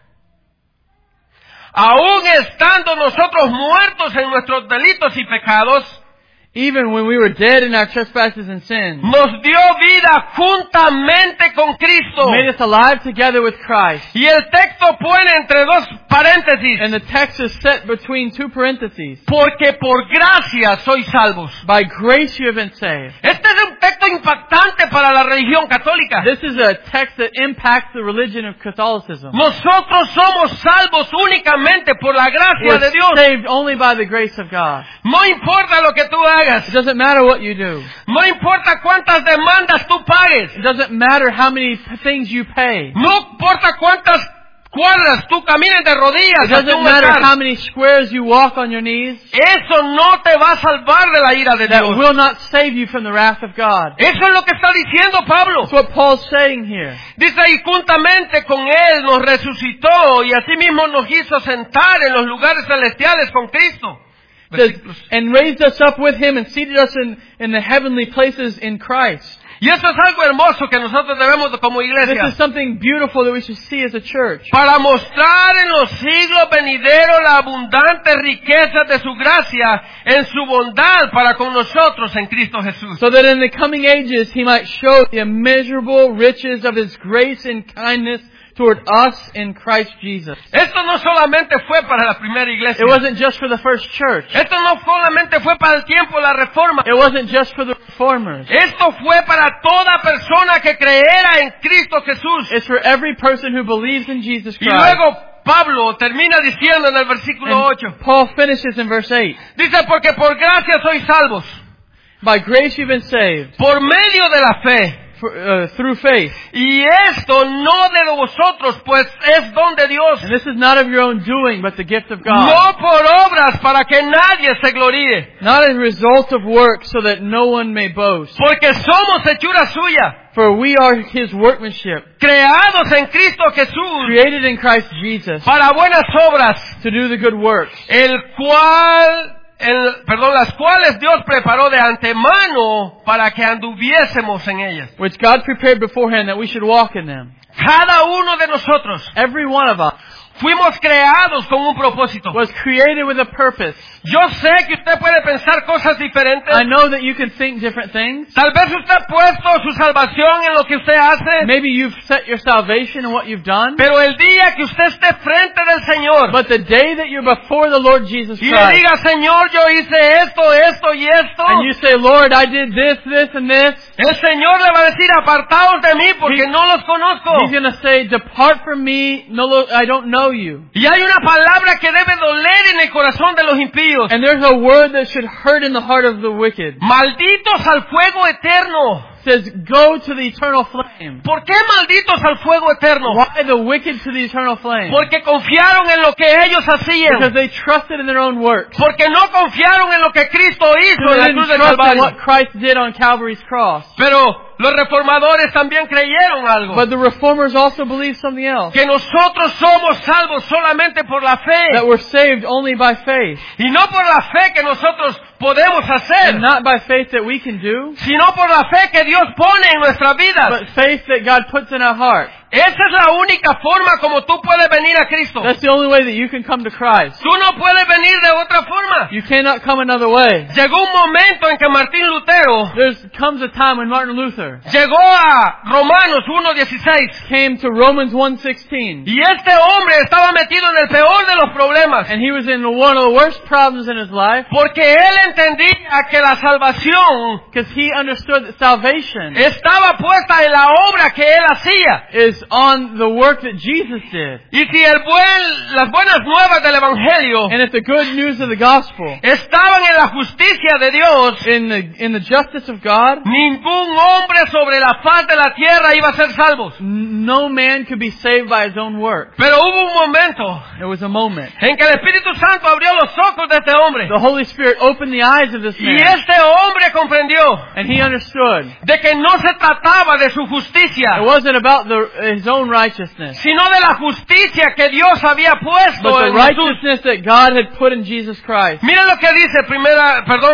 aún estando nosotros muertos en nuestros delitos y pecados, even when we were dead in our trespasses and sins, nos dio vida juntamente con Cristo. made us alive together with Christ. Y el texto pone entre dos paréntesis, And the text is set between two parentheses. porque por gracia sois salvos. By grace you have been saved. Este es un texto impactante para la religión católica. This is a text that impacts the religion of Catholicism. Nosotros somos salvos únicamente por la gracia We're de Dios. saved only by the grace of God. No importa lo que tú hagas. It doesn't matter what you do. No importa cuántas demandas tú pagues. It doesn't matter how many p- things you pay. No importa cuántas cuadras tú camines de rodillas. It hacia doesn't un matter altar. how many squares you walk on your knees. Eso no te va a salvar de la ira de That Dios. will not save you from the wrath of God. Eso es lo que está diciendo Pablo. That's what Paul's saying here. Dice, y juntamente con Él nos resucitó y asimismo nos hizo sentar en los lugares celestiales con Cristo. Says, and raised us up with Him and seated us in, in the heavenly places in Christ. Y eso es algo hermoso que nosotros debemos de como This iglesia. is something beautiful that we should see as a church. Para mostrar en los siglos venideros la abundante riqueza de su gracia en su bondad para con nosotros en Cristo Jesús. So that in the coming ages He might show the immeasurable riches of His grace and kindness toward us in Christ Jesus. Esto no solamente fue para la primera iglesia. It wasn't just for the first church. Esto no solamente fue para el tiempo de la reforma. It wasn't just for the reformers. Esto fue para toda persona que creera en Cristo Jesús. It's for every person who believes in Jesus Y Christ. luego Pablo termina diciendo en el versículo ocho. And Paul finishes in verse eight. Dice, porque por gracia sois salvos, By grace you've been saved por medio de la fe. for, uh, through faith. Y esto no de vosotros, pues es don de Dios. And this is not of your own doing, but the gift of God. No por obras para que nadie se gloríe. Not a result of work, so that no one may boast. Porque somos hechura suya, For we are His workmanship, creados en Cristo Jesús created in Christ Jesus, para buenas obras, to do the good works, el cual, el, perdón, las cuales Dios preparó de antemano para que anduviésemos en ellas. which God prepared beforehand that we should walk in them. Cada uno de nosotros Every one of us fuimos creados con un propósito. was created with a purpose. Yo sé que usted puede pensar cosas diferentes. I know that you can think different things. Tal vez usted ha puesto su salvación en lo que usted hace. Maybe you've set your salvation in what you've done. Pero el día que usted esté frente del Señor But the day that you're before the Lord Jesus y le Christ, diga, Señor, yo hice esto, esto y esto, and you say, Lord, I did this, this, and this, el Señor le va a decir, apartaos de mí porque He- no los conozco. He's going to say, depart from me, no, lo- I don't know you. Y hay una palabra que debe doler en el corazón de los impíos. And there's a word that should hurt in the heart of the wicked. Malditos al fuego eterno. It says, go to the eternal flame. ¿Por qué malditos al fuego eterno? Why the wicked to the eternal flame? Porque confiaron en lo que ellos Because hacían. they trusted in their own works. Porque no confiaron en lo que Cristo hizo Because en they la cruz didn't del trust in Calvario. what Christ did on Calvary's cross. Pero los reformadores también creyeron algo. But the reformers also believed something else. Que nosotros somos salvos solamente por la fe. That we're saved only by faith. Y no por la fe que nosotros podemos hacer. And not by faith that we can do, Sino por la fe que Dios pone en nuestras vidas. but faith that God puts in our heart. Esa es la única forma como tú puedes venir a Cristo. That's the only way that you can come to Christ. Tú no puedes venir de otra forma. You cannot come another way. Llegó un momento en que Martín Lutero There comes a time when Martin Luther llegó a Romanos uno dieciséis. came to Romans one sixteen. Y este hombre estaba metido en el peor de los problemas. And he was in one of the worst problems in his life Porque él entendía que la salvación because he understood that salvation estaba puesta en la obra que él hacía. is on the work that Jesus did. Y si el buen, las buenas nuevas del Evangelio And if the good news of the gospel estaban en la justicia de Dios, in the in the justice of God, ningún hombre sobre la faz de la tierra iba a ser salvo. no man could be saved by his own work. Pero hubo un momento There was a moment. en que el Espíritu Santo abrió los ojos de este hombre. The Holy Spirit opened the eyes of this Y man. este hombre comprendió And he understood. de que no se trataba de su justicia, It wasn't about the, his own righteousness, sino de la justicia que Dios había puesto but the en Jesús. righteousness that God had put in Jesus Christ. Miren lo que dice primera, perdón,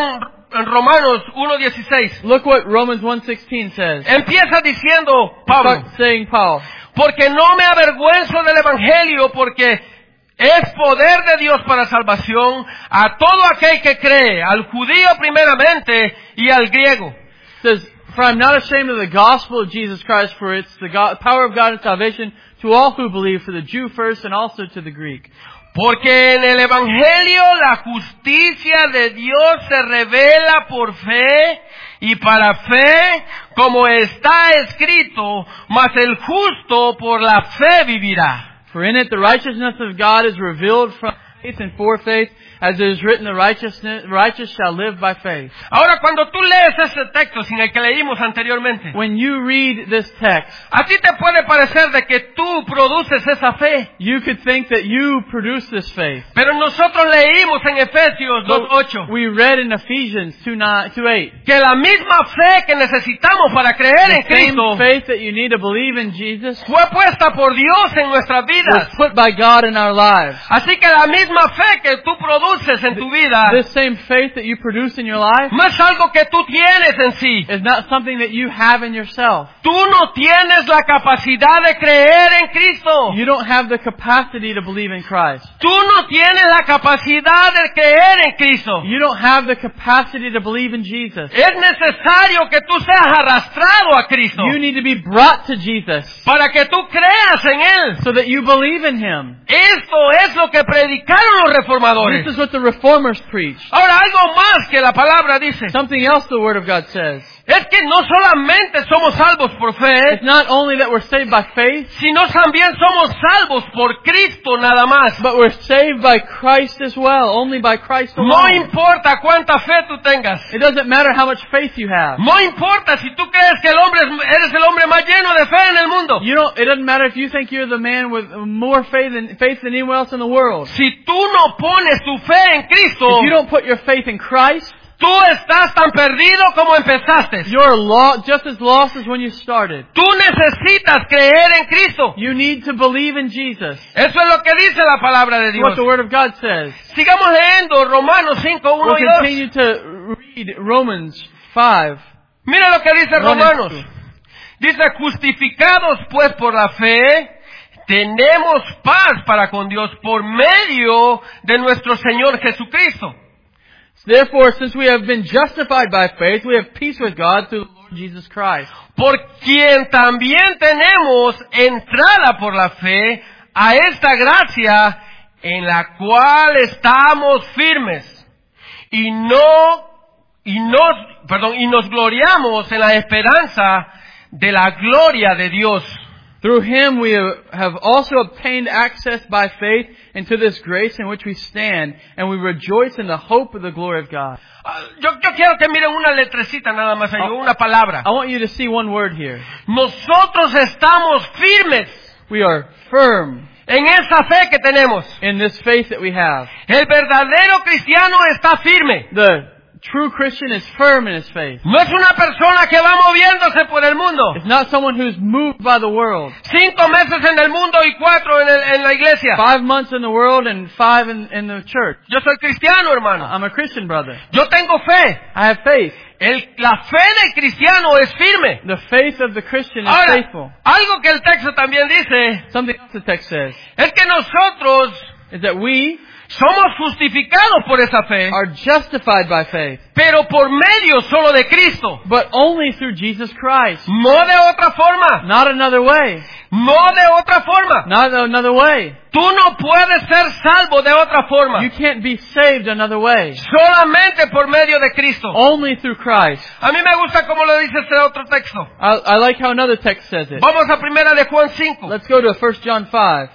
en Romanos uno dieciséis. Look what Romans one sixteen says. Empieza diciendo Pablo, Start saying Paul. porque no me avergüenzo del Evangelio, porque es poder de Dios para salvación a todo aquel que cree, al judío primeramente y al griego. It says, for I am not ashamed of the gospel of Jesus Christ, for it's the God, power of God and salvation to all who believe, for the Jew first and also to the Greek. Porque en el Evangelio la justicia de Dios se revela por fe y para fe, como está escrito, mas el justo por la fe vivirá. For in it the righteousness of God is revealed from faith and for faith, as it is written, the righteousness, righteous shall live by faith. Ahora, cuando tú lees ese texto sin el que leímos anteriormente, When you read this text, a ti te puede parecer de que tú produces esa fe. you could think that you produce this faith. Pero nosotros leímos en Efesios dos ocho We read in Ephesians two eight. que la misma fe que necesitamos para creer en The same Cristo faith that you need to believe in Jesus fue puesta por Dios en nuestras was vidas. put by God in our lives. Así que la misma fe que tú produces en tu vida This same faith that you produce in your life no es algo que tú tienes en sí. is not something that you have in yourself. Tú no tienes la capacidad de creer en Cristo. You don't have the capacity to believe in Christ. Tú no tienes la capacidad de creer en Cristo. You don't have the capacity to believe in Jesus. Es necesario que tú seas arrastrado a Cristo You need to be brought to Jesus para que tú creas en Él. so that you believe in Him. Esto es lo que predicaron los reformadores. This is what the reformers preach. Ahora, algo más que la palabra dice, Something else the Word of God says. es que no solamente somos salvos por fe, It's not only that we're saved by faith, sino también somos salvos por Cristo nada más. but we're saved by Christ as well, only by Christ No alone. importa cuánta fe tú tengas. It doesn't matter how much faith you have. No importa si tú crees que el hombre es- eres el hombre más lleno de fe en el mundo. You don't, it doesn't matter if you think you're the man with more faith than, faith than anyone else in the world. Si tú no pones tu fe en Cristo, If you don't put your faith in Christ, tú estás tan perdido como empezaste. you're lo- just as lost as when you started. Tú necesitas creer en Cristo. You need to believe in Jesus. Eso es lo que dice la palabra de That's what Dios. the Word of God says. Sigamos leyendo Romanos cinco, uno We'll y dos. continue to read Romans five. Mira lo que dice Romanos. Dice, justificados pues por la fe, tenemos paz para con Dios por medio de nuestro Señor Jesucristo. Therefore, since we have been justified by faith, we have peace with God through the Lord Jesus Christ. Por quien también tenemos entrada por la fe a esta gracia en la cual estamos firmes y no y nos perdón y nos gloriamos en la esperanza de la gloria de Dios. Through Him we have also obtained access by faith into this grace in which we stand, and we rejoice in the hope of the glory of God. Ah, Yo, yo quiero que miren una letrecita nada más, ahí, una palabra. I want you to see one word here. Nosotros estamos firmes We are firm en esa fe que tenemos. in this faith that we have. El verdadero cristiano está firme. The true Christian is firm in his faith. No es una persona que va moviéndose por el mundo. It's not someone who's moved by the world. Cinco meses en el mundo y cuatro en, el- en la iglesia. Five months in the world and five in, in the church. Yo soy cristiano, hermano. I'm a Christian brother. Yo tengo fe. I have faith. El- la fe del cristiano es firme. The faith of the Christian is Ahora, faithful. algo que el texto también dice Something else the text says es que nosotros is that we somos justificados por esa fe, are justified by faith, pero por medio solo de Cristo. but only through Jesus Christ. No de otra forma. Not another way. No de otra forma. Not another way. Tú no puedes ser salvo de otra forma. You can't be saved another way. Solamente por medio de Cristo. Only through Christ. A mí me gusta como lo dice este otro texto. I, I like how another text says it. Vamos a primera de Juan cinco. Let's go to First John five.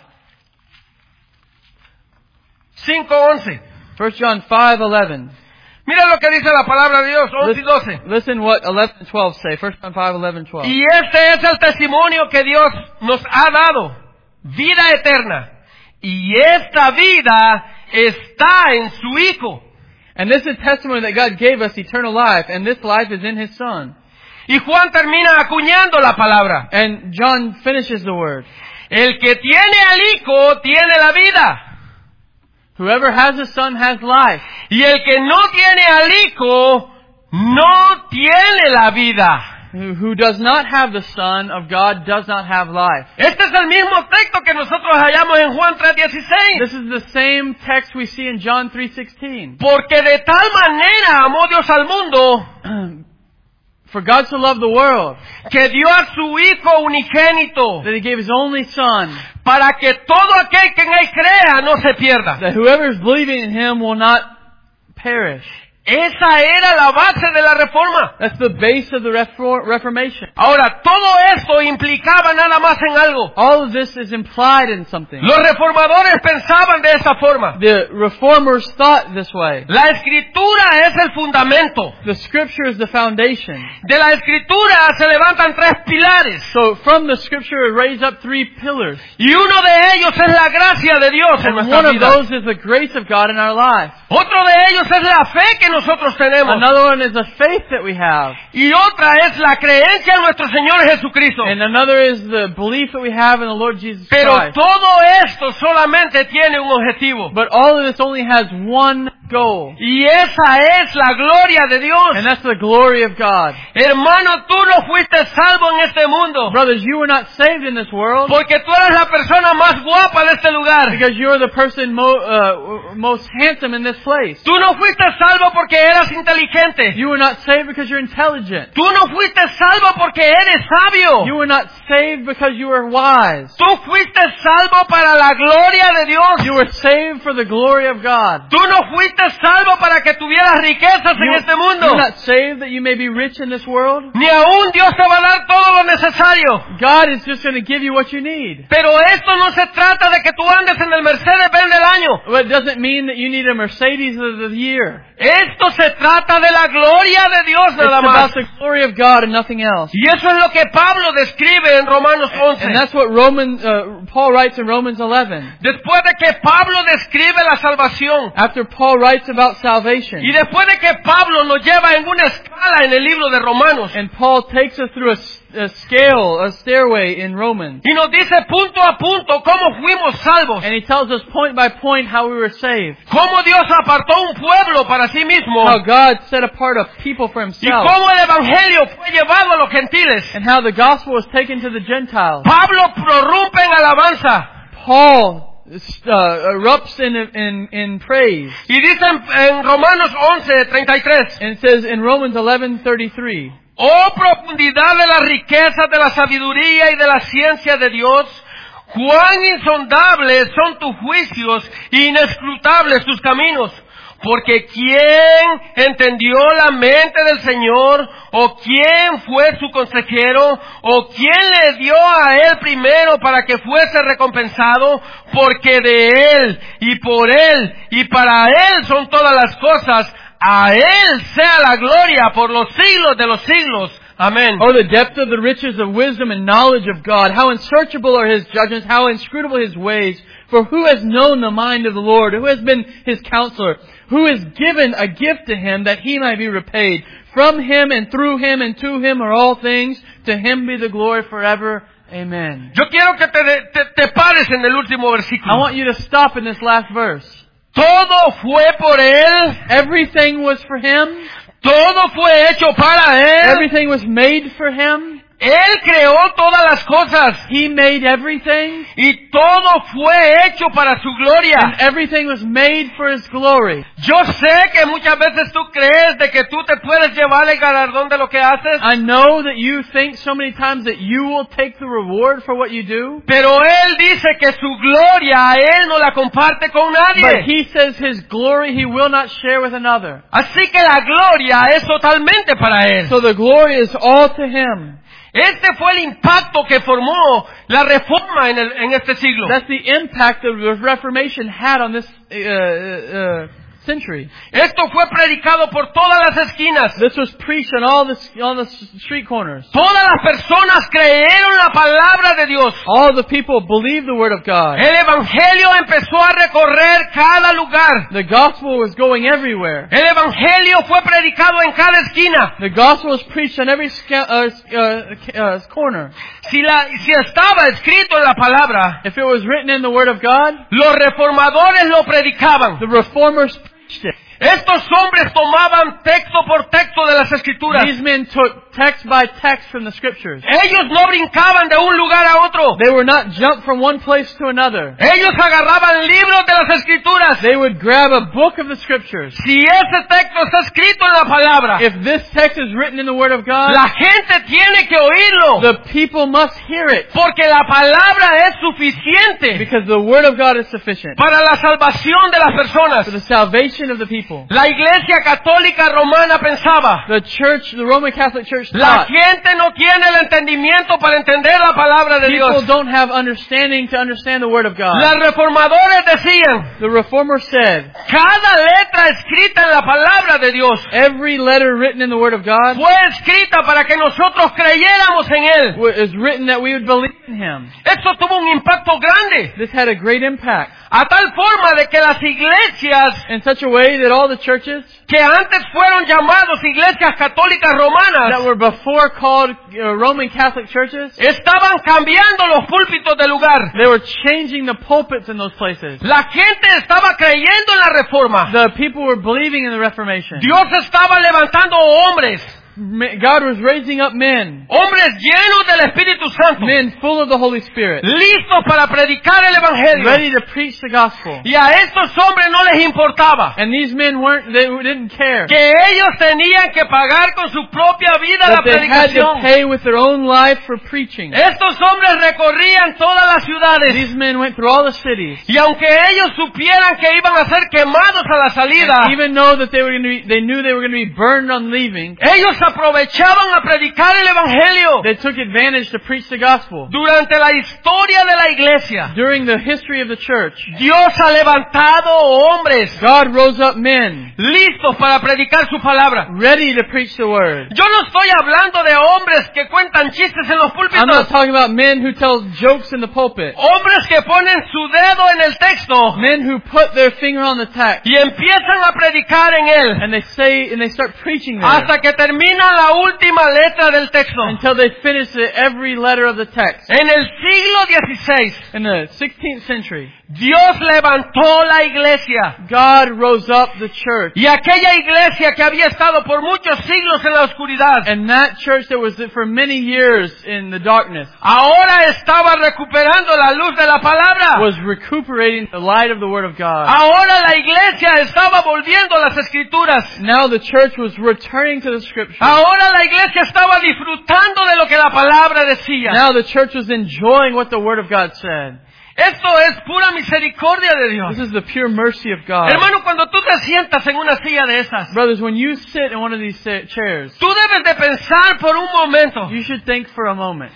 cinco once. First John five eleven. Mira lo que dice la palabra de Dios, once y doce. Listen what eleven and twelve say. First John five eleven twelve. Y este es el testimonio que Dios nos ha dado. Vida eterna. Y esta vida está en su Hijo. And this is testimony that God gave us eternal life, and this life is in His Son. Y Juan termina acuñando la palabra. And John finishes the word. El que tiene al Hijo tiene la vida. Whoever has a Son has life. Y el que no tiene al Hijo no tiene la vida. Who who does not have the Son of God does not have life. Este es el mismo texto que nosotros hallamos en Juan tres dieciséis. This is the same text we see in John three sixteen. Porque de tal manera amó Dios al mundo For God so loved the world que dio a su Hijo unigénito that He gave His only Son, para que todo aquel que en Él crea no se pierda. that whoever is believing in Him will not perish. Esa era la base de la reforma. That's the base of the Refor- Reformation. Ahora, todo esto implicaba nada más en algo. All of this is implied in something. Los reformadores pensaban de esa forma. The Reformers thought this way. La Escritura es el fundamento. The Scripture is the foundation. De la Escritura se levantan tres pilares. So from the Scripture it raised up three pillars. Y uno de ellos es la gracia de Dios en And nuestra one of vida. those is the grace of God in our life. Otro de ellos es la fe que nosotros tenemos. Another one is the faith that we have. Y otra es la creencia en nuestro Señor Jesucristo. And another is the belief that we have in the Lord Jesus Pero Christ. todo esto solamente tiene un objetivo. But all of this only has one goal. Y esa es la gloria de Dios. And that's the glory of God. Hermano, tú no fuiste salvo en este mundo. Brothers, you were not saved in this world Porque tú eres la persona más guapa de este lugar. because you're the person mo- uh, most handsome in this place. Tú no fuiste salvo porque eras inteligente. You were not saved because you're intelligent. Tú no fuiste salvo porque eres sabio. You were not saved because you were wise. Tú fuiste salvo para la gloria de Dios. You were saved for the glory of God. Tú no fuiste salvo para que tuvieras riquezas en You- este mundo. You're not saved that you may be rich in this world. Ni aún Dios te va a dar todo lo necesario. God is just going to give you what you need. Pero esto no se trata de que tú andes en el Mercedes-Benz del año. But it doesn't mean that you need a Mercedes of the year. Esto se trata de la gloria de Dios It's nada más. about the glory of God and nothing else. Y eso es lo que Pablo describe en Romanos once. And that's what Roman, uh, Paul writes in Romans eleven. Después de que Pablo describe la salvación After Paul writes about salvation. y después de que Pablo nos lleva en una escala en el libro de Romanos And Paul takes us through a, a scale, a stairway in Romans. y nos dice punto a punto cómo fuimos salvos, And he tells us point by point how we were saved. cómo Dios apartó un pueblo para sí mismo How God set apart a people for y himself. cómo el evangelio fue llevado a los gentiles. And how the gospel was taken to the Gentiles. Pablo prorrumpe en alabanza Paul uh, erupts in, in, in praise. y dice en, en Romanos once treinta y tres, And it says in Romans eleven thirty-three, oh profundidad de las riquezas de la sabiduría y de la ciencia de Dios, cuán insondables son tus juicios y inescrutables tus caminos. Porque ¿quién entendió la mente del Señor? ¿O quién fue su consejero? ¿O quién le dio a él primero para que fuese recompensado? Porque de él y por él y para él son todas las cosas. A él sea la gloria por los siglos de los siglos. Amén. oh, the depth of the riches of wisdom and knowledge of God. How unsearchable are His judgments, how inscrutable His ways. For who has known the mind of the Lord? Who has been His counselor? Who has given a gift to Him that He might be repaid? From Him and through Him and to Him are all things. To Him be the glory forever. Amen. Yo quiero que te, te, te pares en el último I versículo. want you to stop in this last verse. Todo fue por él. Everything was for Him. Todo fue hecho para él. Everything was made for Him. Él creó todas las cosas. He made everything. Y todo fue hecho para su And gloria. everything was made for His glory. Yo sé que muchas veces tú crees de que tú te puedes llevar el galardón de lo que haces. I know that you think so many times that you will take the reward for what you do. Pero Él dice que su gloria a Él no la comparte con But nadie. He says His glory He will not share with another. Así que la gloria es totalmente para Él. So the glory is all to Him. Este fue el impacto que formó la reforma en, el, en este siglo. That's the impact that the Reformation had on this uh, uh, century. Esto fue predicado por todas las esquinas. This was preached on all the, on the street corners. Todas las personas creyeron la palabra de Dios. All the people believed the Word of God. El evangelio empezó a recorrer cada lugar. The gospel was going everywhere. El evangelio fue predicado en cada esquina. The gospel was preached on every sca- uh, uh, uh, corner. Si, la, si estaba escrito en la palabra, If it was written in the Word of God, los reformadores lo predicaban. the reformers preached it. Estos hombres tomaban texto por texto de las Escrituras. These men took text by text from the Scriptures. Ellos no brincaban de un lugar a otro. They were not jumped from one place to another. Ellos agarraban libros de las Escrituras. They would grab a book of the Scriptures. Si ese texto está escrito en la palabra, If this text is written in the Word of God, la gente tiene que oírlo. the people must hear it. Porque la palabra es suficiente Because the Word of God is sufficient para la salvación de las personas. for the salvation of the people. La Iglesia Católica Romana pensaba, The church, the Roman Catholic Church la taught, gente no tiene el entendimiento para entender la palabra de people Dios. don't have understanding to understand the Word of God. Los reformadores decían, The Reformer said, cada letra escrita en la palabra de Dios every letter written in the Word of God fue escrita para que nosotros creyéramos en Él. is written that we would believe in Him. Esto tuvo un impacto grande, This had a great impact a tal forma de que las iglesias in such a way that all the churches que antes fueron llamados iglesias católicas that romanas were before called uh, Roman Catholic churches, estaban cambiando los púlpitos de lugar. they were changing the pulpits in those places. La gente estaba creyendo en la reforma. The people were believing in the Reformation. Dios estaba levantando hombres, Ma- God was raising up men, hombres llenos del Espíritu Santo, men full of the Holy Spirit, listos para predicar el Evangelio. ready to preach the gospel. Y a estos hombres no les importaba And these men weren't, they didn't care que ellos tenían que pagar con su propia vida la that they had to predicación. pay with their own life for preaching. Estos hombres recorrían todas las ciudades. These men went through all the cities. Y aunque ellos supieran que iban a ser quemados a la salida, And even though that they were going to be, they knew they were going to be burned on leaving, ellos aprovechaban a predicar el Evangelio. they took advantage to preach the gospel. Durante la historia de la iglesia, During the history of the church, Dios ha levantado hombres God rose up men listos para predicar su palabra. ready to preach the word. Yo no estoy hablando de hombres que cuentan chistes en los I'm not púlpitos. talking about men who tell jokes in the pulpit. Hombres que ponen su dedo en el texto Men who put their finger on the text y empiezan a predicar en él and they say and they start preaching there hasta que termina la última letra del texto. until they finish the, every letter of the text. En el siglo dieciséis, In the sixteenth century, Dios levantó la iglesia. God rose up the church. Y aquella iglesia que había estado por muchos siglos en la oscuridad, And that church that was for many years in the darkness ahora estaba recuperando la luz de la palabra. was recuperating the light of the Word of God. Ahora la iglesia estaba volviendo a las escrituras. Now the church was returning to the Scriptures. Ahora la iglesia estaba disfrutando de lo que la palabra decía. Now the church was enjoying what the Word of God said. Esto es pura misericordia de Dios. This is the pure mercy of God. Hermano, cuando tú te sientas en una silla de esas, Brothers, when you sit in one of these sa- chairs, tú debes de pensar por un momento, you should think for a moment.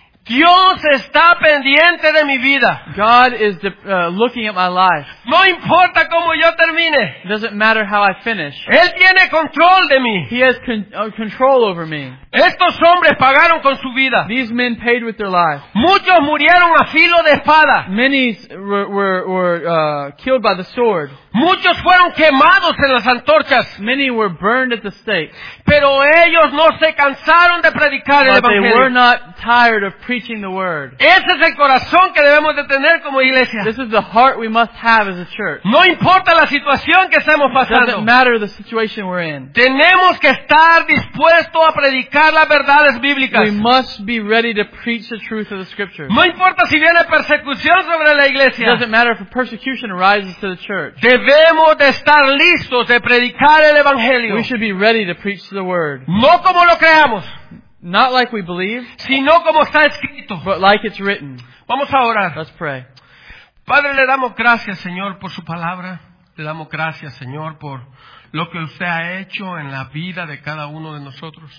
Dios está pendiente de mi vida. God is de- uh, looking at my life. No importa cómo yo termine. It doesn't matter how I finish. Él tiene control de mí. He has con- uh, control over me. Estos hombres pagaron con su vida. These men paid with their life. Muchos murieron a filo de espada. Many were, were, were uh, killed by the sword. Muchos fueron quemados en las antorchas. Many were burned at the stake. Pero ellos no se cansaron de predicar el But they were Evangelio. not tired of preaching the word. Ese es el corazón que debemos de tener como iglesia. This is the heart we must have as a church. No importa la situación que estemos It doesn't pasando. matter the situation we're in. Tenemos que estar dispuestos a predicar las verdades bíblicas. We must be ready to preach the truth of the Scriptures. No importa si viene persecución sobre la It iglesia. doesn't matter if a persecution arises to the church. Debemos de estar listos de predicar el Evangelio. We should be ready to preach the word. No como lo creamos, Not like we believe, sino como está escrito. but like it's written. Vamos a orar. Let's pray. Padre, le damos gracias, Señor, por su palabra. Le damos gracias, Señor, por lo que usted ha hecho en la vida de cada uno de nosotros.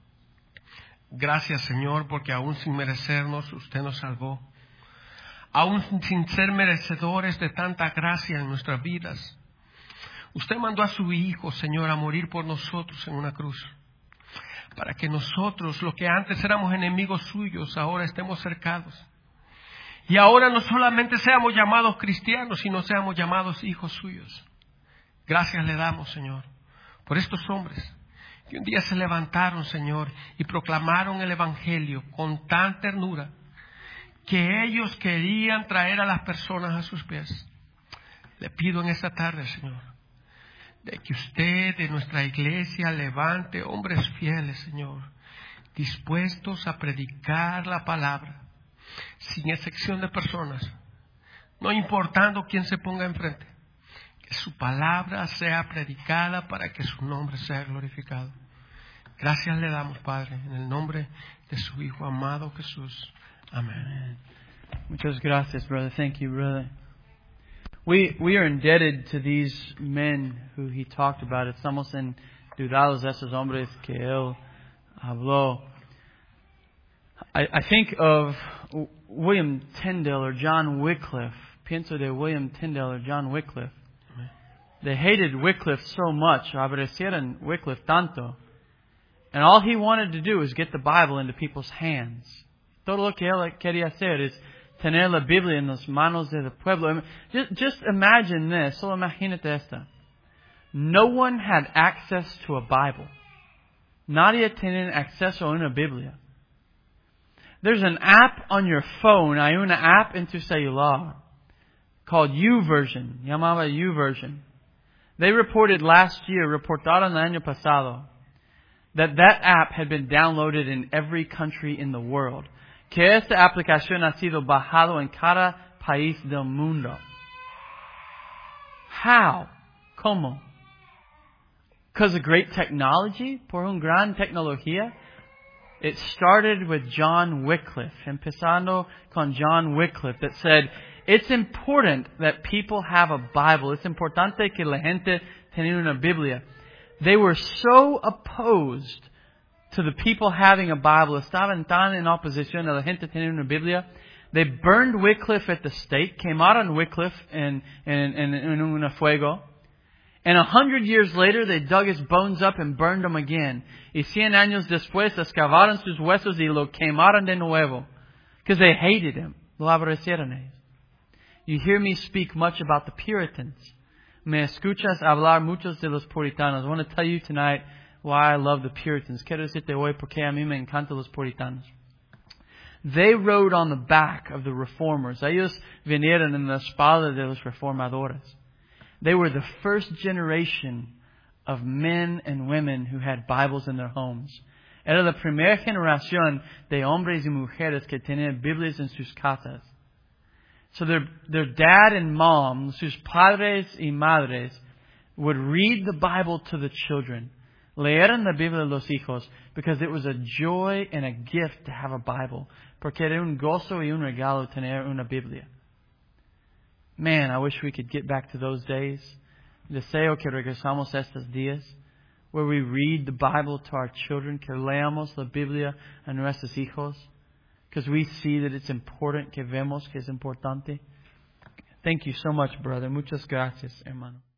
Gracias, Señor, porque aún sin merecernos, usted nos salvó. Aún sin ser merecedores de tanta gracia en nuestras vidas, usted mandó a su Hijo, Señor, a morir por nosotros en una cruz. Para que nosotros, los que antes éramos enemigos suyos, ahora estemos cercados. Y ahora no solamente seamos llamados cristianos, sino seamos llamados hijos suyos. Gracias le damos, Señor, por estos hombres que un día se levantaron, Señor, y proclamaron el Evangelio con tan ternura que ellos querían traer a las personas a sus pies. Le pido en esta tarde, Señor, de que usted de nuestra iglesia levante hombres fieles, Señor, dispuestos a predicar la palabra, sin excepción de personas, no importando quién se ponga enfrente, que su palabra sea predicada para que su nombre sea glorificado. Gracias le damos, Padre, en el nombre de su Hijo amado Jesús. Amén. Muchas gracias, brother. Thank you, brother. We we are indebted to these men who he talked about. Estamos endeudados de esos hombres que él habló. I, I think of William Tyndale or John Wycliffe. Pienso de William Tyndale or John Wycliffe. They hated Wycliffe so much, aborrecieron Wycliffe tanto. And all he wanted to do was get the Bible into people's hands. Todo lo que él quería hacer es tener la Biblia en las manos del pueblo. Just, just imagine this. Solo imagínate esta. No one had access to a Bible. Nadie tenía acceso a una Biblia. There's an app on your phone. Hay una app en tu celular called YouVersion. Llamaba YouVersion. They reported last year, reportaron el año pasado, that that app had been downloaded in every country in the world. Que esta aplicación ha sido bajado en cada país del mundo. How? ¿Cómo? Because of great technology? Por un gran tecnología? It started with John Wycliffe, empezando con John Wycliffe, that said, it's important that people have a Bible. It's importante que la gente tenga una Biblia. They were so opposed to the people having a Bible. Estaban tan en oposición a la gente teniendo una Biblia. They burned Wycliffe at the stake. Quemaron Wycliffe en, en, en, en un fuego. And a hundred years later, they dug his bones up and burned them again. Y cien años después, excavaron sus huesos y lo quemaron de nuevo. Because they hated him. Lo aborrecieron ellos. You hear me speak much about the Puritans. Me escuchas hablar muchos de los puritanos. I want to tell you tonight why I love the Puritans. Quiero decirte hoy porque a mí me encantan los puritanos. They rode on the back of the reformers. Ellos vinieron en la espalda de los reformadores. They were the first generation of men and women who had Bibles in their homes. Era la primera generación de hombres y mujeres que tenían Biblias en sus casas. So their, their dad and mom, sus padres y madres, would read the Bible to the children. Leeran la Biblia a los hijos because it was a joy and a gift to have a Bible. Porque era un gozo y un regalo tener una Biblia. Man, I wish we could get back to those days. Deseo que regresamos a estos días where we read the Bible to our children, que leamos la Biblia a nuestros hijos. Because we see that it's important, que vemos que es importante. Thank you so much, brother. Muchas gracias, hermano.